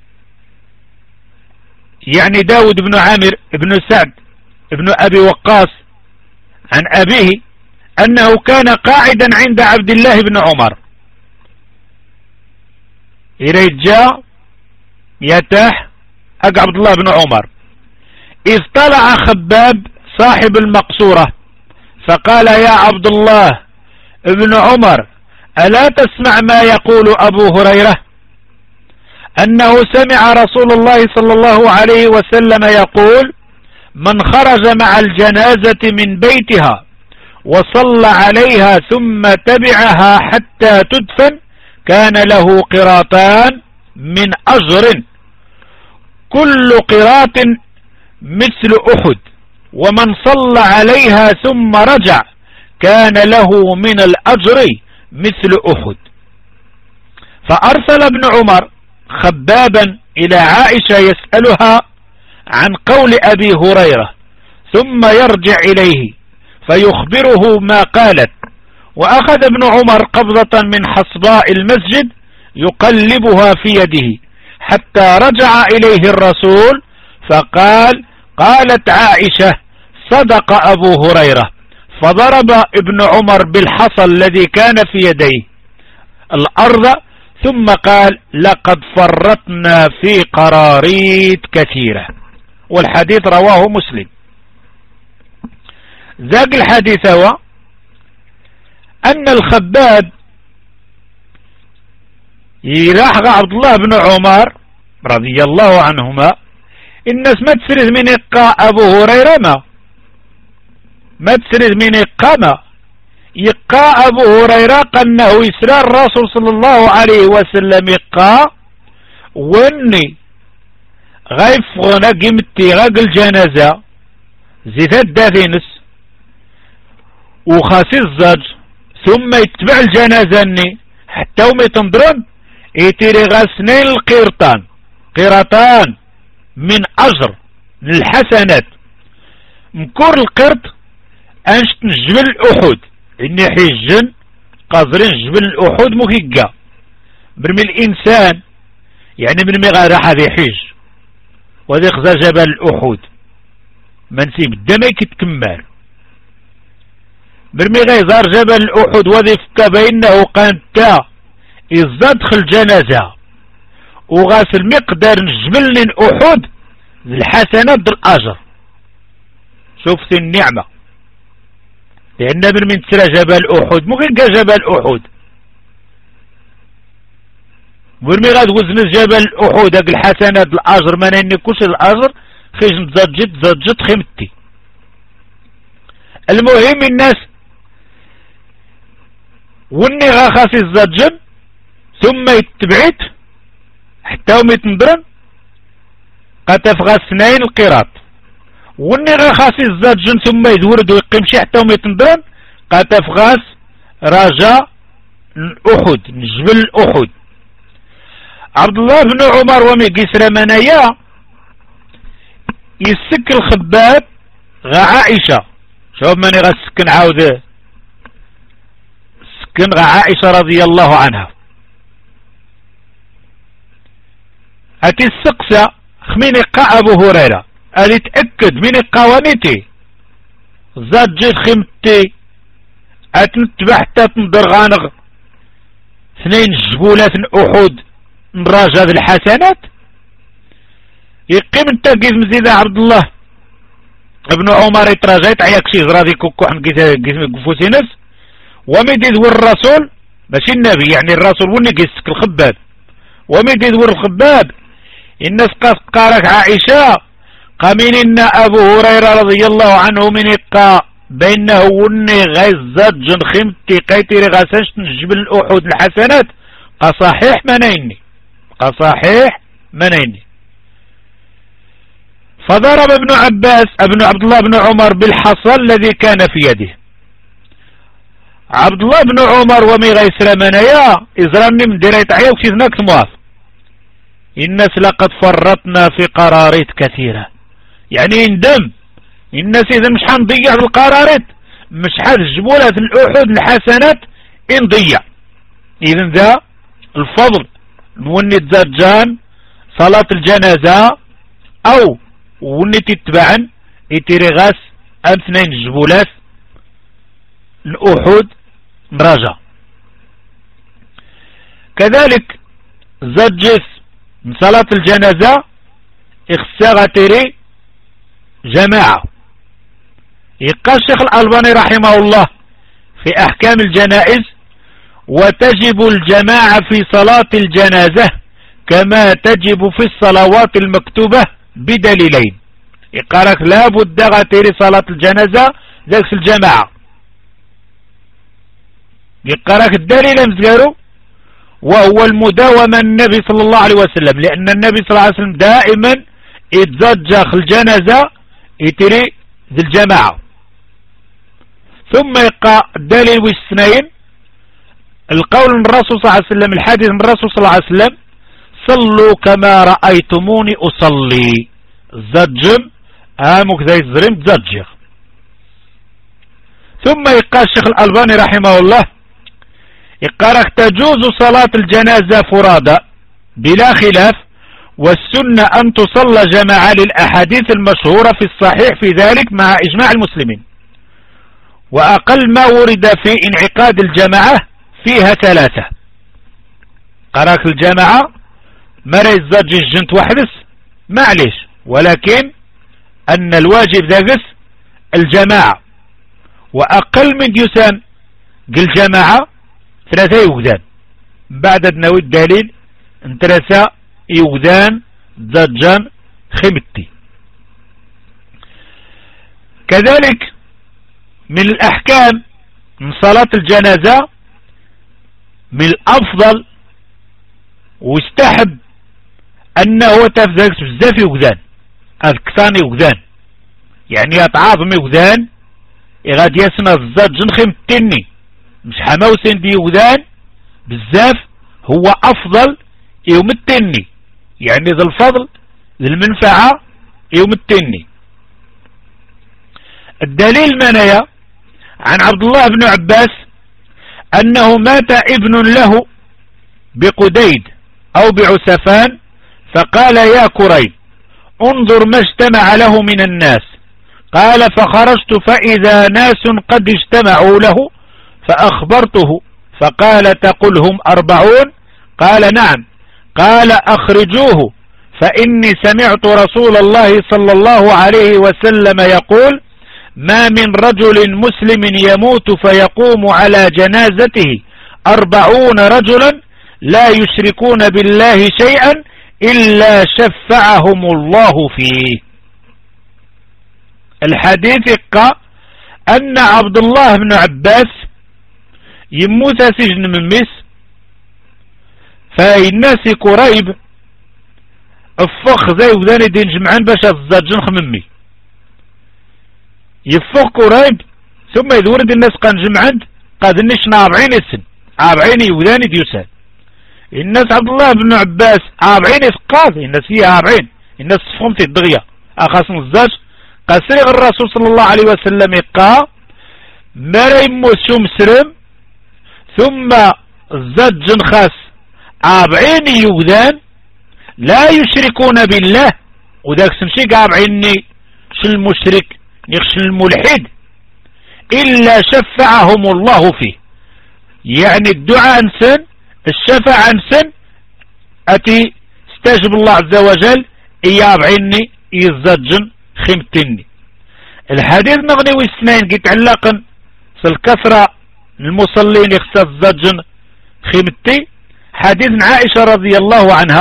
يعني داود بن عامر بن سعد بن ابي وقاص عن ابيه انه كان قاعدا عند عبد الله بن عمر إرجاء يتاح أق عبد الله بن عمر إذ طلع خباب صاحب المقصورة فقال يا عبد الله ابن عمر ألا تسمع ما يقول أبو هريرة أنه سمع رسول الله صلى الله عليه وسلم يقول من خرج مع الجنازة من بيتها وصلى عليها ثم تبعها حتى تدفن كان له قراطان من أجر كل قراط مثل أحد ومن صلى عليها ثم رجع كان له من الأجر مثل أحد. فأرسل ابن عمر خبابا إلى عائشة يسألها عن قول أبي هريرة ثم يرجع إليه فيخبره ما قالت. وأخذ ابن عمر قبضة من حصباء المسجد يقلبها في يده حتى رجع إليه الرسول فقال قالت عائشة صدق أبو هريرة، فضرب ابن عمر بالحصى الذي كان في يديه الأرض ثم قال لقد فرطنا في قراريط كثيرة. والحديث رواه مسلم. ذاك الحديث هو أن الخباب يراح عبد الله بن عمر رضي الله عنهما الناس ما تسرد من إقاء أبو هريرة ما ما تسرد من إقاء ما إقاء أبو هريرة قنه يسرى الرسول صلى الله عليه وسلم إقاء واني غايف غنا قيمتي غاق الجنازة زيتات داثينس وخاسي الزج ثم يتبع الجنازة اني حتى ومي تنضرن يتيري غاسنين القيرطان قيرطان من أجر من الحسنات مكور القرط انشت جبل أحد اني حجن قادرين جبل أحد مهيقا برمي الإنسان يعني برمي غير هذا حج وذي خزا جبل أحد منسيب الدم يتكمل برمي غيزار جبل أحد وذي فكا بينه قانتا يزدخل جنازة وغاسل مقدار الجبل من أحد الحسنات الأجر. شوفت النعمة لأن برمي تسرى جبل أحد ممكن كا جبل أحد برمي غاد وزن جبل أحد هاك الحسنات الأجر ما نيني كلش الأجر خيش نتزجد زجد خيمتي. المهم الناس وني غا خاسي الزجن ثم يتبعت حتى وم يتندرن قتفغى سنين القراط وني غا خاسي الزجن ثم يدورد ويقيمشي حتى وم يتندرن قتفغاس رجاء أحد جبل أحد. عبد الله بن عمر ومي قيسر منايا يسك الخباب غا عائشة. شوف ماني غا السكن عاوده سكن غا عائشة رضي الله عنها هاتي السقسة خمين إقاء أبو هريرة هاتي تأكد من إقاوانيتي زاد جيد خمتي هاتنتبع حتى تنضر غانغ اثنين جبولات أحد نراجع هذه الحسنات يقيم انت قيز مزيدة عبد الله ابن عمر يتراجع يتعيك شي زرادي كوكو عن قيز قفوسي نفس وميدي ذور الرسول ماشي النبي يعني الرسول وني قيسك الخباب وميدي ذور الخباب الناس قاس قارك عائشة قامين ان ابو هريرة رضي الله عنه من إقاء بينه وني غيزات جن خمتي قيتي غاسنش جبل أحد الحسنات قصحيح منيني قصحيح منيني. فضرب ابن عباس ابن عبد الله بن عمر بالحصى الذي كان في يده عبد الله بن عمر ومي غيسر منايا إزراني من ديريت عيا وكيزنا كتمواف الناس لقد فرطنا في قرارات كثيرة، يعني يندم الناس إذا مش حنضيع في القرارات مش حنجبولها في الأحد الحسنات نضيع. إذن ذا الفضل نوني تزجان صلاة الجنازة أو وني تتبعن يتيري غاس أمثنين الجبولات الأحد نراجع. كذلك زجس من صلاة الجنازة اخساغ تيري جماعة. يقال الشيخ الألباني رحمه الله في أحكام الجنائز: وتجب الجماعة في صلاة الجنازة كما تجب في الصلوات المكتوبة بدليلين. يقالك لا بد غتيري صلاة الجنازة ذاك الجماعة. يقالك الدليل مزقارو وهو المداومة النبي صلى الله عليه وسلم، لأن النبي صلى الله عليه وسلم دائما يتزجخ الجنازة يتري ذي الجماعة. ثم يقع الدليل والسنين القول من الرسول صلى الله عليه وسلم، الحديث من الرسول صلى الله عليه وسلم: صلوا كما رأيتموني أصلي. الزجم آمك ذي الزرم تزجخ. ثم يقع الشيخ الألباني رحمه الله: يقارك تجوز صلاة الجنازة فرادى بلا خلاف، والسنة أن تصلى جماعة للأحاديث المشهورة في الصحيح في ذلك مع إجماع المسلمين. وأقل ما ورد في انعقاد الجماعة فيها ثلاثة. قراك الجماعة مرة يزجج الجنت وحدث معليش، ولكن أن الواجب ذاقس الجماعة، وأقل من ديوسان قل جماعة ثلاثة يوغدان بعد نوي الدليل انترسا يوغدان زجان خمتي. كذلك من الأحكام من صلاة الجنازة من الأفضل ويستحب أنه تفزاكس بزاف يوغدان أذكثان يوغدان، يعني يتعاظم يوغدان غادي يسنى الزجن خمتني مش حماوسين دي يوغدان بزاف هو أفضل يوم التني، يعني ذا الفضل ذا المنفعة يوم التني. الدليل منايا عن عبد الله بن عباس أنه مات ابن له بقديد أو بعسفان، فقال: يا كريب انظر ما اجتمع له من الناس. قال: فخرجت فإذا ناس قد اجتمعوا له فأخبرته، فقال: تقلهم أربعون؟ قال: نعم. قال: أخرجوه، فإني سمعت رسول الله صلى الله عليه وسلم يقول: ما من رجل مسلم يموت فيقوم على جنازته أربعون رجلا لا يشركون بالله شيئا إلا شفعهم الله فيه. الحديث يقع أن عبد الله بن عباس يموت سجن من مس، فالناس كريب الفخ زي وذاني دين جمعان باش الزجن خممي يفخ كريب، ثم يدورد الناس قان جمعان قاد النش نابعين السن عابعين وذاني ديوسان. الناس عبد الله بن عباس عابعين اسقاذ، الناس هي عابعين الناس فهمت الدغية أخاصم الزاج. قاسرغ الرسول صلى الله عليه وسلم يقا مريم موسوم سرم، ثم الزج خاس عابعين يوذان لا يشركون بالله، وذاك سمشي عابعيني شل المشرك يخش الملحد إلا شفعهم الله فيه، يعني الدعاء انسان الشفاعة انسان أتي استجب الله عز وجل يابعيني يزجن خمتني. الحديث نغني والسنين يتعلقن الكثرة المصلين يخص الزجن خمتي. حديث عائشة رضي الله عنها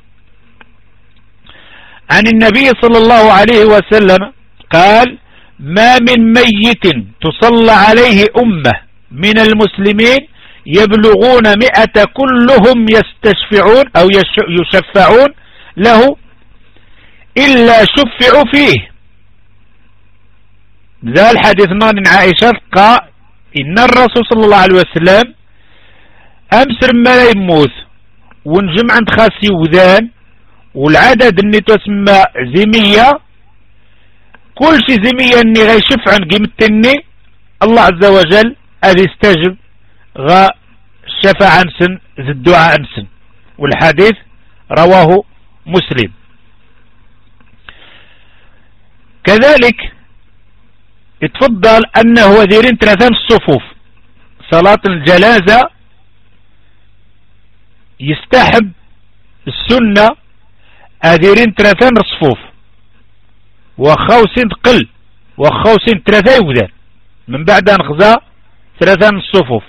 عن النبي صلى الله عليه وسلم قال: ما من ميت تصلى عليه أمة من المسلمين يبلغون مئة كلهم يستشفعون أو يشفعون له إلا شفعوا فيه. ذا الحديث من عائشة قال إن الرسول صلى الله عليه وسلم أمسر ما لا يموت ونجمع عند خاسي وذان والعدد اللي تسمى زمية كل شي زمية اني غيشف عن قيمتني الله عز وجل أذي استجب غا الشفاعة أنسن ذي الدعاء أنسن. والحديث رواه مسلم. كذلك يتفضل أنه ديرين ثلاثان الصفوف صلاة الجنازة يستحب السنة أديرين ثلاثان الصفوف وخوسين تقل وخوسين ثلاثة يبدان من بعد أن غزا ثلاثان الصفوف.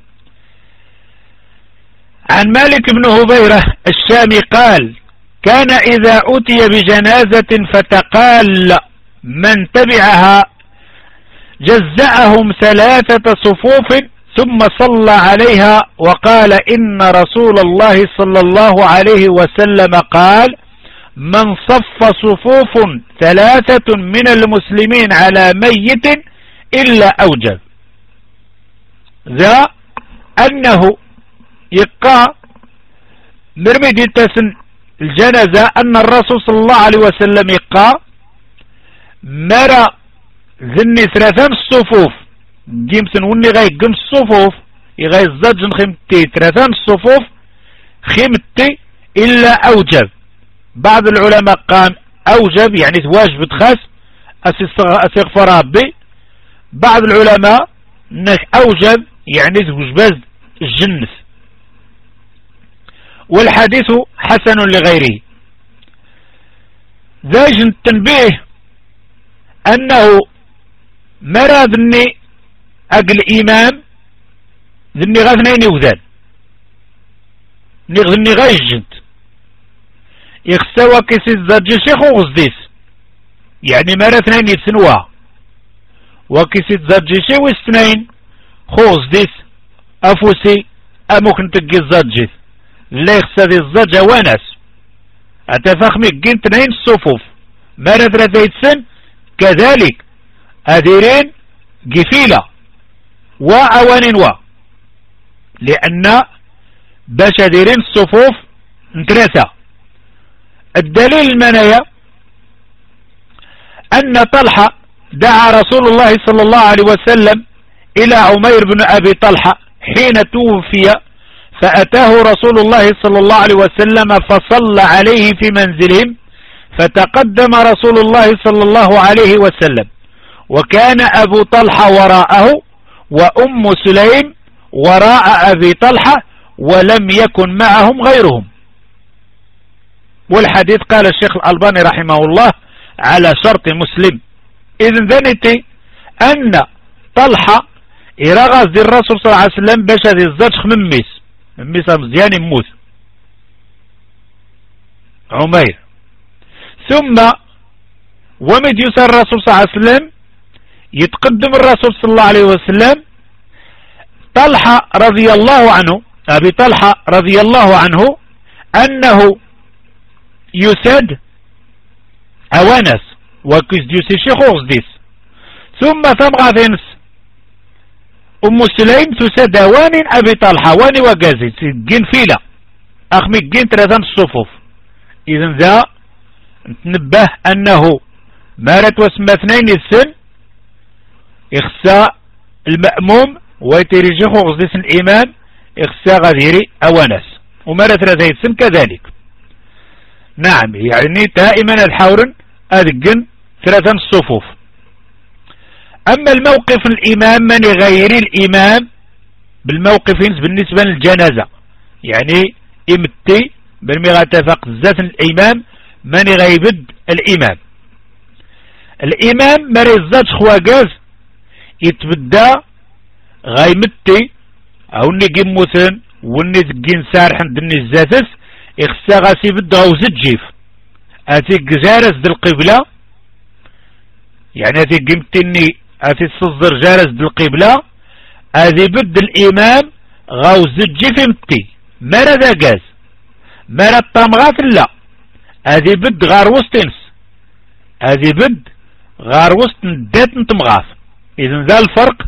عن مالك بن هبيرة الشامي قال كان إذا أتي بجنازة فتقال من تبعها جزأهم ثلاثة صفوف ثم صلى عليها وقال إن رسول الله صلى الله عليه وسلم قال من صف صفوف ثلاثة من المسلمين على ميت إلا أوجب. ذا أنه يقع مرمي تسن الجنازة أن الرسول صلى الله عليه وسلم يقع مرى ذني ثلاثان الصفوف جيمسن وني غاي قم الصفوف يغاي الزجن خيمتي ثلاثان الصفوف خيمتي إلا أوجب. بعض العلماء قال أوجب يعني واجب تخاس أستغفر ربي. بعض العلماء انك أوجب يعني وجباز الجنس. والحديث حسن لغيره. ذاج التنبيه أنه مرى ذني أقل إمام ذني غاثنين يوذان ذني غاي الجنت يخسوا كيسي الزرجي شيخ وغزديس يعني مرى اثنين يتسنوا وكيسي الزرجي شيخ واثنين خوغزديس أفوسي أموكن تقي الزرجي لا يخسى ذي الزرجة وناس أتفخمي قين اثنين الصفوف مرى ثلاثة يتسن كذلك أديرين قفيلة وأوان و لأن باش أديرين الصفوف ثلاثة. الدليل المنايا أن طلحة دعا رسول الله صلى الله عليه وسلم إلى عمير بن أبي طلحة حين توفي فأتاه رسول الله صلى الله عليه وسلم فصلى عليه في منزلهم فتقدم رسول الله صلى الله عليه وسلم وكان أبو طلحة وراءه وأم سليم وراء أبي طلحة ولم يكن معهم غيرهم. والحديث قال الشيخ الألباني رحمه الله على شرط مسلم. إذن ذنتي أن طلحة إرغز دي الرسول صلى الله عليه وسلم باش هذه الزرش مميس مميس مزيان يموت عمير. ثم ومد يسر الرسول صلى الله عليه وسلم يتقدم الرسول صلى الله عليه وسلم طلحة رضي الله عنه أبي طلحة رضي الله عنه أنه يسد أوانس وكيس ديوسي شيخوز ديس ثم تبغى ذنس أم سليم تسد أوان أبي طلحة واني وقازي جين فيلا أخمي جين ثلاثان الصفوف. إذن ذا نتنبه أنه مارت واسم اثنين السن إخساء المأموم ويتيري شيخوز ديس الإمام إخساء غذيري أوانس ومارت ثلاثة السن كذلك. نعم يعني دائما الحورن أذقن ثلاثا الصفوف. أما الموقف الإمام من غير الإمام بالموقف بالنسبة للجنازة يعني إمتي بالمغا تفق ذات الإمام من غيبد الإمام. الإمام مريزات خواقاز يتبدى غيمتي أو نجي مثلا ونزقين سارحا دني الزاتس إخسا غاسي بد غوز الجيف أتي جارس دي القبلة يعني أتي قمتني أتي تصدر جارس دي القبلة أتي بد الإمام غوز الجيف متي مرا ذا جاز مرا الطامغات لا أتي بد غار وسطنس أتي بد غار وسط ندات نتمغاث. إذن ذا الفرق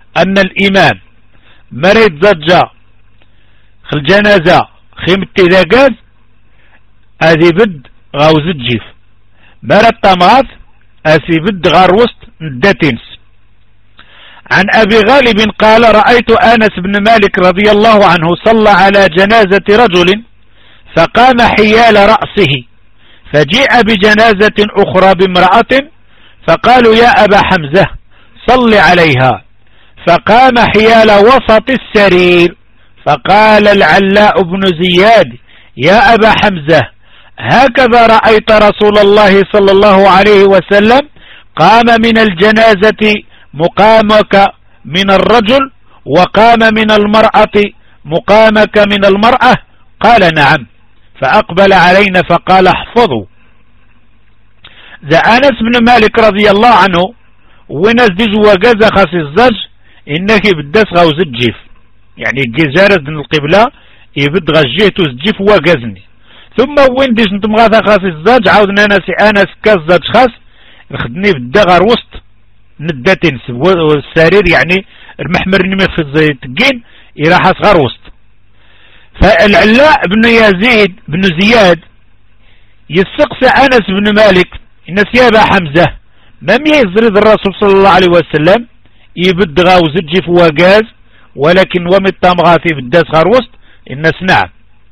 أن الإمام مريض زجا خل الجنازة خيمتي ذا قاز أذي بد غاوز الجيف مرد طمغات أسي بد غار وسط نداتينس. عن أبي غالب قال رأيت أنس بن مالك رضي الله عنه صلى على جنازة رجل فقام حيال رأسه فجيء بجنازة أخرى بامرأة فقالوا يا أبا حمزة صل عليها فقام حيال وسط السرير فقال العلاء بن زياد يا أبا حمزة هكذا رأيت رسول الله صلى الله عليه وسلم قام من الجنازة مقامك من الرجل وقام من المرأة مقامك من المرأة؟ قال نعم. فأقبل علينا فقال احفظوا. ذا أنس بن مالك رضي الله عنه وناس ديز وقاز خاص الزج إنك بدأت غوز الجيف يعني جزارة من القبلة يبد غجيت الجيف وقازني ثم وين ديز نتم غاثا خاص الزج عاودنا ناسي أنس كالزج خاص خدني بدأ غار وسط نداتين والسرير يعني المحمر نمي في الزيتقين يراحس غار وسط. فالعلاء بن يزيد بن زياد يسقس أنس بن مالك الناس يا أبا حمزة مم يزرد الرسول صلى الله عليه وسلم يبد غاوز الجيف وقاز ولكن ومتام غاثي بداس غار وسط الناس نعم.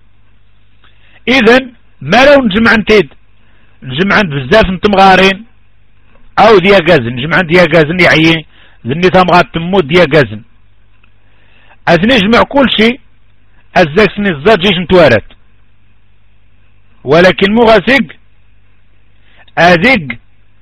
إذن ما لو نجمع نتيد نجمع بزاف نتم غارين أو ديا قازن نجمع ديا قازن يعني ذني تام غات تموت ديا قازن أذن نجمع كل شيء الزاكسني الزاد جيش نتوارد ولكن مو غاسق أذيق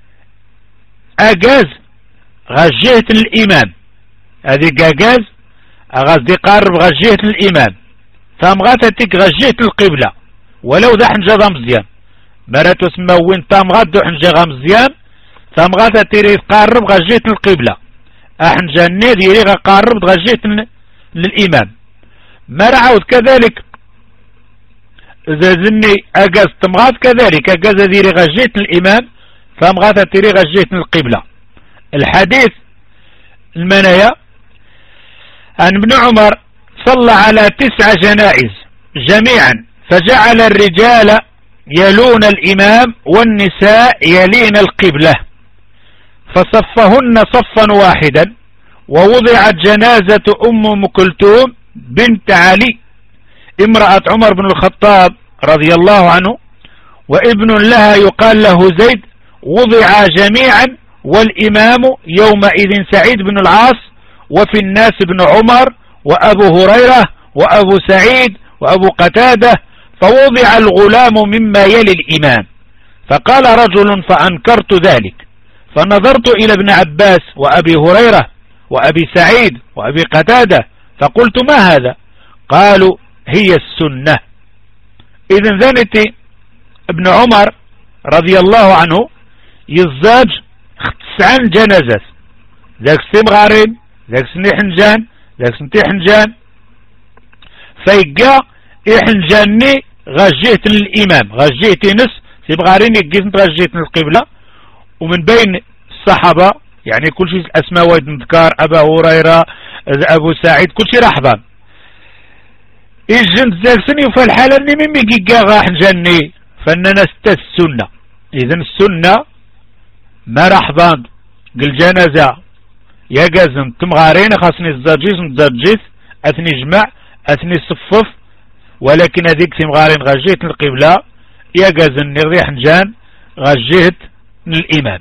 أجاز غجيهة الإمام أذيق أجاز أغاز دي قارب غجيهة الإمام ثام غاتتك غجيهة القبلة ولو ذا حنجا مزيان مرات اسمه وين تام غات دو حنجا مزيان ثام غاتتيري قارب غجيهة القبلة أحنجا النيد يريغا قارب غجيهة للإمام. ما رعود كذلك إذا زني أجاز تمغات كذلك أجاز ذيري غجيت الإمام فمغات تيري غجيت القبلة. الحديث المنايا عن ابن عمر صلى على تسع جنائز جميعا فجعل الرجال يلون الإمام والنساء يلين القبلة فصفهن صفا واحدا ووضعت جنازة أم كلثوم بنت علي امرأة عمر بن الخطاب رضي الله عنه وابن لها يقال له زيد وضعا جميعا والإمام يومئذ سعيد بن العاص وفي الناس ابن عمر وأبو هريرة وأبو سعيد وأبو قتادة فوضع الغلام مما يلي الإمام فقال رجل فأنكرت ذلك فنظرت إلى ابن عباس وأبي هريرة وأبي سعيد وأبي قتادة فقلت ما هذا؟ قالوا هي السنة. إذن ذنتي ابن عمر رضي الله عنه يزاج تسعان جنازات ذاك سيم غارين ذاك سني حنجان ذاك سنتي حنجان فيقا إحنجاني غجيت للإمام غجيت نس سيم غارين يقيت غجيت للقبلة ومن بين الصحابة يعني كل شيء أسماء وايد مذكار أبا هريرة أبو سعيد كل شيء رحبان إجن زاكسني فالحالة اللي ممي قيقا غاح جني فإننا ست السنة. إذن السنة ما رحبان قل جنازة يا قازم تمغارين خاصني الزاجيس متزاجيس أثني جمع أثني صفف ولكن هذيك تمغارين غجيت القبلة يا قازم نغذي حنجان غجيت الإمام.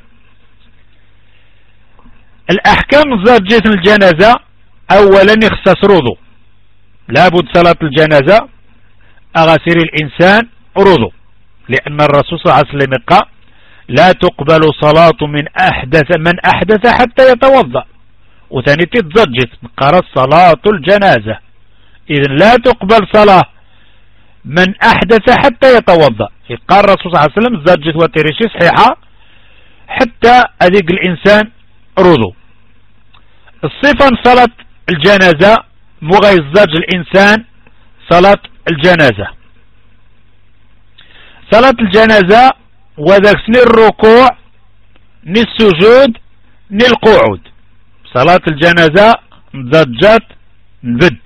الأحكام زاجيت الجنازة أولا يخصص رضو لابد صلاة الجنازة أغسر الإنسان رضو لأن الرسول صلى الله عليه وسلم قال لا تقبل صلاة من أحدث من أحدث حتى يتوضأ وثاني تتزجت قرأت صلاة الجنازة إذن لا تقبل صلاة من أحدث حتى يتوضأ قال الرسول صلى الله عليه وسلم زجت وتريشي صحيحة حتى أذيق الإنسان رضو. الصفة صلاة الجنازة مغيزاج الإنسان صلاة الجنازة صلاة الجنازة وذاك سن الركوع ني السجود ني القعود. صلاة الجنازة مضجات نبد.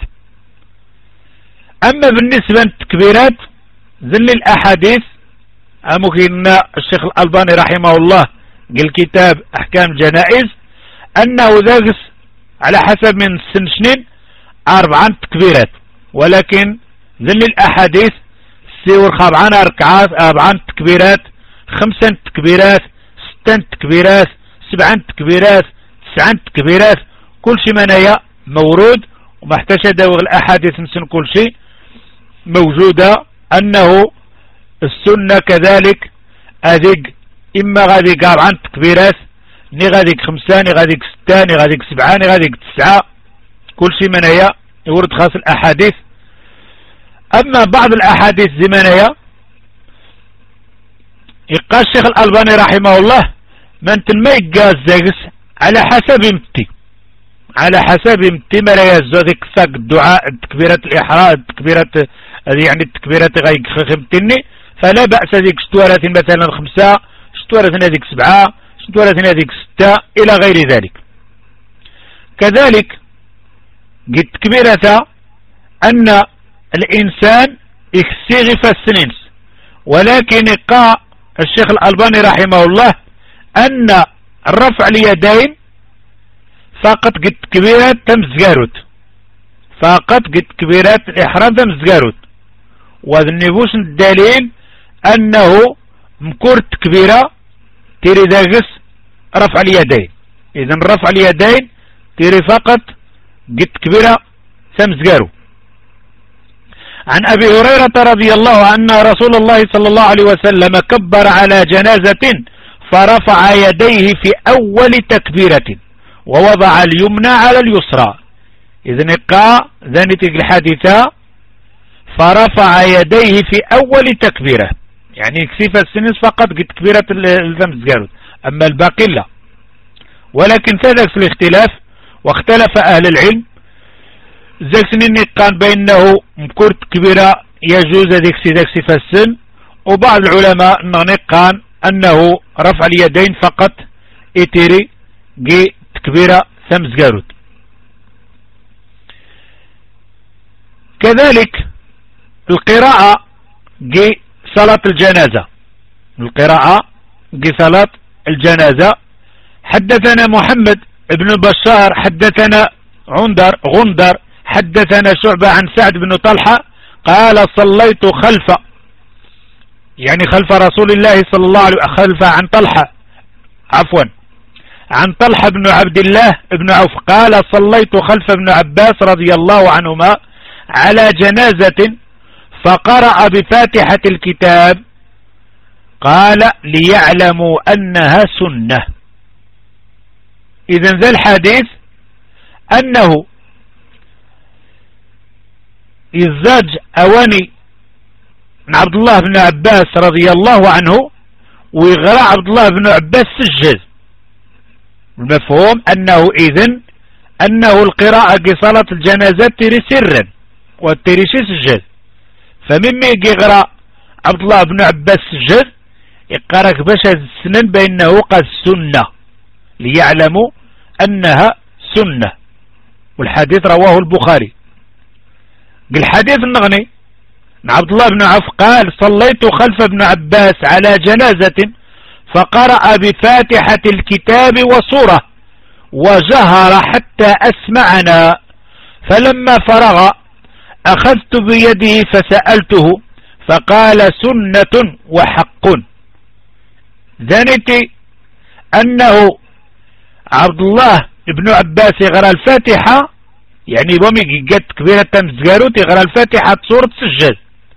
أما بالنسبة للتكبيرات ذل الأحاديث ممكن الشيخ الألباني رحمه الله قال كتاب أحكام جنائز أنه ذاقس على حسب من سن شنين أربعة تكبيرات، ولكن ذل الأحاديث سيور خابعان ركعات أربعة تكبيرات خمسة تكبيرات ستة تكبيرات سبعة تكبيرات تسعة تكبيرات كل شيء منايا مورود وما احتاج داوغ الأحاديث نسن كل شيء موجودة أنه السنة كذلك أذيك إما غاديك أربعة تكبيرات ني غاديك خمسة ني غاديك ستة ني غاديك سبعة ني غاديك تسعة كل شيء منايا يورد خاص الأحاديث. أما بعض الأحاديث زمنية يقال الشيخ الألباني رحمه الله من تنمي الزاقس على حسب امتي على حسب امتي ما لا يزو ذيك ساق الدعاء تكبيرة الإحرام تكبيرة يعني التكبيرة غيك خمتني فلا بأس ذيك شتورة مثلا خمسة شتورة هذيك سبعة شتورة هذيك ستة إلى غير ذلك. كذلك قد تكبيرة أن الإنسان يكسيغ فالسنين، ولكن يقع الشيخ الألباني رحمه الله أن الرفع اليدين فقط قد كبيرات تمزقاروت فقط قد كبيرات الإحرام تمزقاروت، وذنبوش الدليل أنه مكورة كبيرة تيري داقس رفع اليدين. إذن رفع اليدين تيري فقط قد كبيرة تمزقارو. عن أبي هريرة رضي الله عنه رسول الله صلى الله عليه وسلم كبر على جنازة فرفع يديه في أول تكبيرة ووضع اليمنى على اليسرى. إذن قا ذنتي الحادثة فرفع يديه في أول تكبيرة يعني كسيف السنس فقط قد كبيرة الزمزقارد، أما الباقي لا. ولكن سادس الاختلاف واختلف أهل العلم ذاك سنين قان بينه مكورت كبيرة يجوز ذيك سيدك سيف السن، وبعض العلماء قان أنه رفع اليدين فقط إتيري جي تكبيرة ثمزقارد. كذلك القراءة جي صلاة الجنازة القراءة جي صلاة الجنازة. حدثنا محمد بن بشار حدثنا غندر غندر حدثنا شعبة عن سعد بن طلحة قال صليت خلف يعني خلف رسول الله صلى الله عليه وسلم خلف عن طلحة عفوا عن طلحة بن عبد الله بن عوف قال صليت خلف ابن عباس رضي الله عنهما على جنازة فقرأ بفاتحة الكتاب قال ليعلموا أنها سنة. إذن ذا الحديث أنه إزاج أواني من عبد الله بن عباس رضي الله عنه ويغرى عبد الله بن عباس سجد. المفهوم أنه إذن أنه القراءة كصلاة الجنازات تري سرا والتري سجد، فمما يقرأ عبد الله بن عباس سجد يقرأ باش السنن بأنه قد سنة ليعلموا أنها سنة. والحديث رواه البخاري. بالحديث النغني عبد الله بن عوف قال صليت خلف ابن عباس على جنازة فقرأ بفاتحة الكتاب وصورة وجهر حتى أسمعنا، فلما فرغ أخذت بيده فسألته فقال سنة وحق. ذنتي أنه عبد الله بن عباس يقرأ الفاتحة يعني بومي قد كبيرة تمزقاروت يقرأ الفاتحة سورة سجد،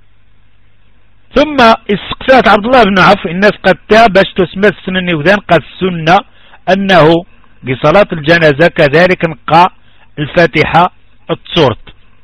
ثم استقسات عبد الله بن عوف الناس قد باش تسمى السنن وذان قد السنة أنه بصلاة الجنازة كذلك نقى الفاتحة السورة.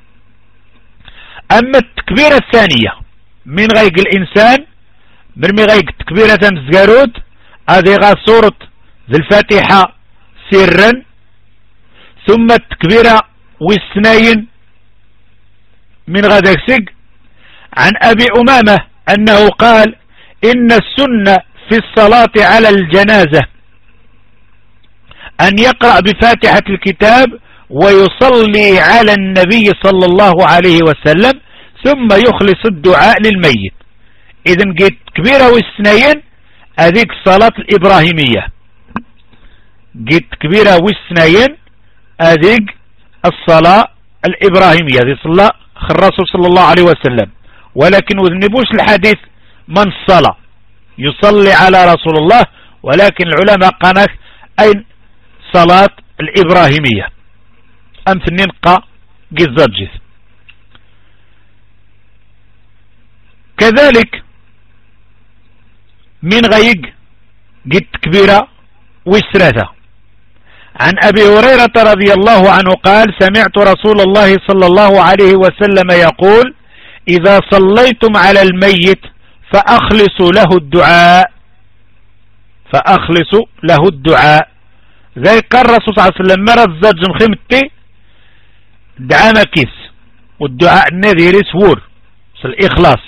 أما التكبيرة الثانية من غيق الإنسان من غيق تكبيرة تمزقاروت هذه غا سورة ذي الفاتحة سرا، ثم التكبيرة والسنين من غدا سق. عن أبي أمامة أنه قال إن السنة في الصلاة على الجنازة أن يقرأ بفاتحة الكتاب ويصلي على النبي صلى الله عليه وسلم ثم يخلص الدعاء للميت. إذن قيت كبيرة والسنين هذيك الصلاة الإبراهيمية، قيت كبيرة والسنين هذيك الصلاة الإبراهيمية هذه صلى الرسول صلى الله عليه وسلم. ولكن وذنبوش الحديث من الصلاة يصلي على رسول الله، ولكن العلماء قالوا أين صلاة الإبراهيمية أم في النقا قزاجث. كذلك من غيق قد كبيرة وسرثة. عن أبي هريرة رضي الله عنه قال سمعت رسول الله صلى الله عليه وسلم يقول إذا صليتم على الميت فأخلصوا له الدعاء فأخلصوا له الدعاء. ذي قال الرسول صلى الله عليه وسلم مرض زج مخيمتي دعا مكيس والدعاء النذير سور الإخلاص.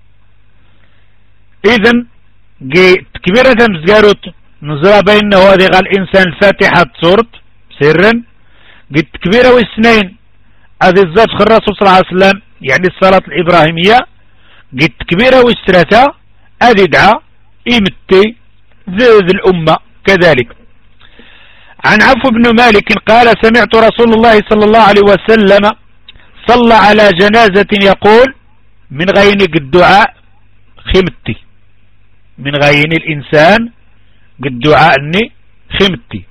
إذن كبيرة مزقاروت نزرى بينه هذه قال الإنسان الفاتحة صورت سرا قد كبيرة والسنين هذه الزج الرسول صلى الله عليه وسلم يعني الصلاة الإبراهيمية قد كبيرة والسرثة هذه دعا إيمتي ذي الأمة. كذلك عن عفو بن مالك قال سمعت رسول الله صلى الله عليه وسلم صلى على جنازة يقول من غينك الدعاء خمتي من غين الإنسان قد دعاء أني خمتي.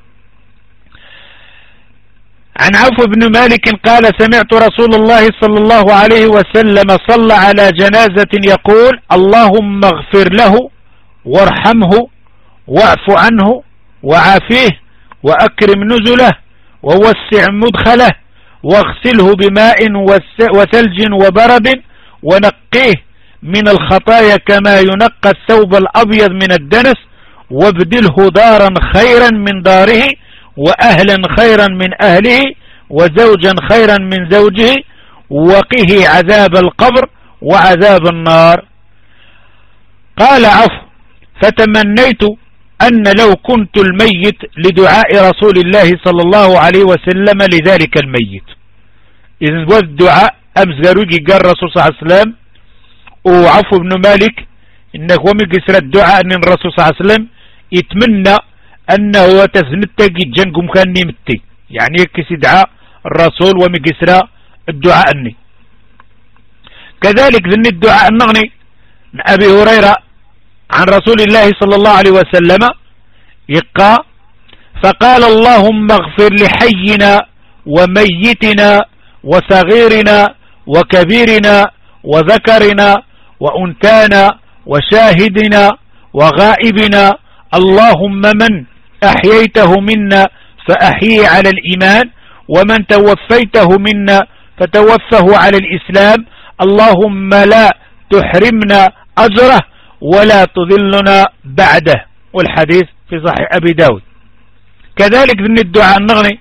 عن عفو بن مالك قال سمعت رسول الله صلى الله عليه وسلم صلى على جنازة يقول اللهم اغفر له وارحمه واعف عنه وعافيه وأكرم نزله ووسع مدخله واغسله بماء وثلج وبرد ونقيه من الخطايا كما ينقى الثوب الأبيض من الدنس وابدله دارا خيرا من داره وأهلا خيرا من أهله وزوجا خيرا من زوجه وقه عذاب القبر وعذاب النار. قال عفو فتمنيت أن لو كنت الميت لدعاء رسول الله صلى الله عليه وسلم لذلك الميت. إذن والدعاء أمس قروجي قال الرسول صلى الله عليه وسلم وعفو بن مالك إنه ومقسر الدعاء أن الرسول صلى الله عليه وسلم يتمنى أنه تزنتك جنكم كان نمتي يعني يكس دعاء الرسول ومقسر الدعاء أني. كذلك ذن الدعاء النغني أبي هريرة عن رسول الله صلى الله عليه وسلم يقى فقال اللهم اغفر لحينا وميتنا وصغيرنا وكبيرنا وذكرنا وأنتانا وشاهدنا وغائبنا اللهم من أحييته منا فأحيي على الإيمان ومن توفيته منا فتوفه على الإسلام اللهم لا تحرمنا أجره ولا تضلنا بعده. والحديث في صحيح أبي داود. كذلك من الدعاء النغني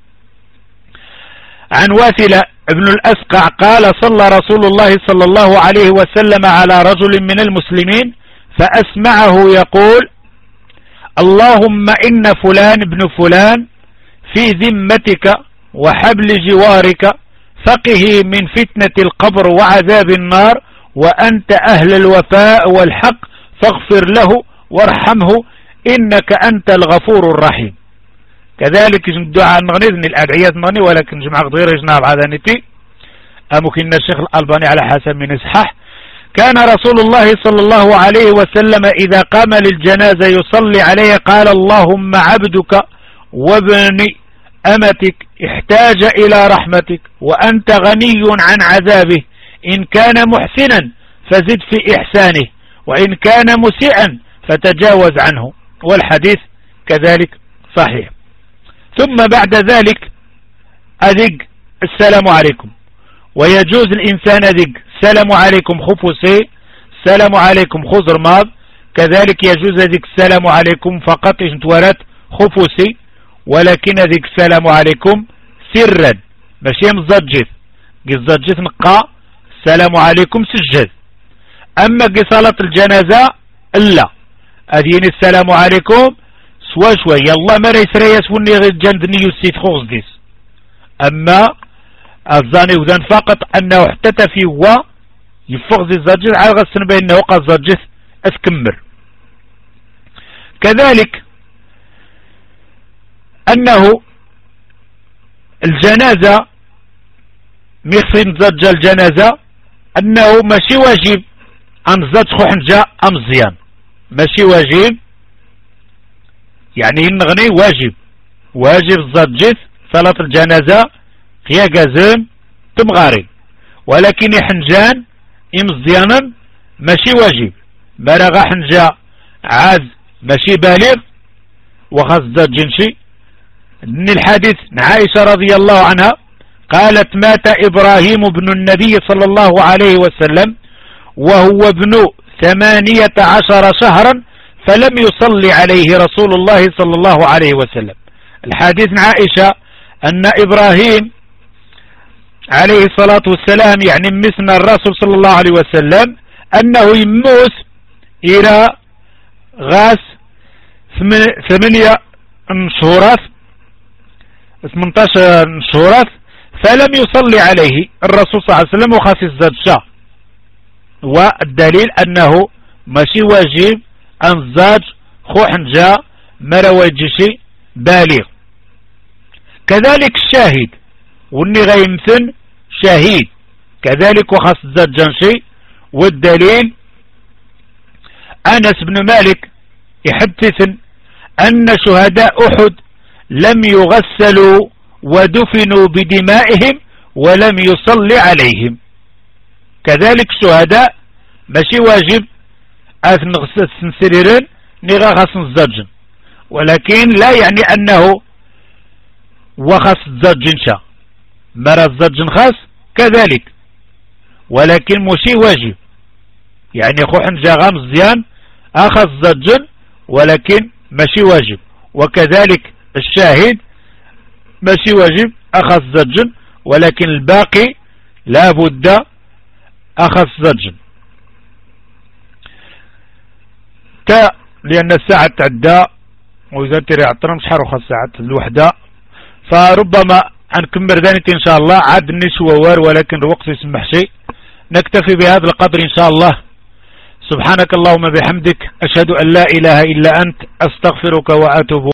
عن واثلة ابن الأسقع قال صلى رسول الله صلى الله عليه وسلم على رجل من المسلمين فأسمعه يقول اللهم إن فلان ابن فلان في ذمتك وحبل جوارك فقه من فتنة القبر وعذاب النار وأنت أهل الوفاء والحق فاغفر له وارحمه إنك أنت الغفور الرحيم. كذلك الدعاء المغني من الأدعية المغني ولكن جمع غير يجناب عذانتي أمكن الشيخ الألباني على حسب من إصحاح كان رسول الله صلى الله عليه وسلم إذا قام للجنازة يصلي عليه قال اللهم عبدك وابن أمتك احتاج إلى رحمتك وأنت غني عن عذابه إن كان محسنا فزد في إحسانه وإن كان مسيئا فتجاوز عنه. والحديث كذلك صحيح. ثم بعد ذلك أذق السلام عليكم ويجوز الإنسان أذق السلام عليكم خفوسي السلام عليكم خضر ماض كذلك يجوز أذق السلام عليكم فقط انتورت خفوسي ولكن أذق السلام عليكم سرا ماشي مزجف قزجف نقا السلام عليكم سجد. أما قصالة الجنازة إلا أذين السلام عليكم سوا شوي يلا ما ريس ريس وني غير جند نيو سيت خوز ديس أما الزاني وذن فقط أنه احتتفي و يفغز الزجر على غسن بأنه قد زجث أسكمر. كذلك أنه الجنازة ميخصين زج الجنازة أنه ماشي واجب أن زج خوحنجا أم زيان، ماشي واجب يعني نغني واجب واجب زجث صلاة الجنازة هي قازم تمغاري، ولكن حنجان إمزيانا ماشي واجب. برغ حنجا عاز ماشي بالغ وخاص جنشي. من الحديث عائشة رضي الله عنها قالت مات إبراهيم بن النبي صلى الله عليه وسلم وهو ابن ثمانية عشر شهرا فلم يصلي عليه رسول الله صلى الله عليه وسلم. الحديث عائشة أن إبراهيم عليه الصلاة والسلام يعني مثل الرسول صلى الله عليه وسلم أنه يموت إلى غاس ثمانية شهورات ثمانية شهورات فلم يصلي عليه الرسول صلى الله عليه وسلم وخاص الزاد. والدليل أنه ماشي واجب أن زاد خوحنجا مرويجشي بالغ. كذلك الشاهد والني غيمثن شهيد كذلك وخاص زاد جنشي. والدليل أنس بن مالك يحدث أن شهداء أحد لم يغسلوا ودفنوا بدمائهم ولم يصلي عليهم. كذلك شهداء ماشي واجب أثن غسل سنسريرن نغا خاص الزجن، ولكن لا يعني أنه وخاص الزجن شا مرى الزجن خاص كذلك، ولكن ماشي واجب يعني خوحن جاغا مزيان أخذ الزجن ولكن ماشي واجب. وكذلك الشاهد ماشي واجب أخذ زجن ولكن الباقي لا بد أخذ زجن. تا لأن الساعة تعدى وإذا تري عطنا مش حروخ الساعة الوحدة، فربما أنكمل ذلك إن شاء الله عاد نشوار ولكن الوقت يسمح شيء. نكتفي بهذا القدر إن شاء الله. سبحانك اللهم بحمدك أشهد أن لا إله إلا أنت أستغفرك وأتوب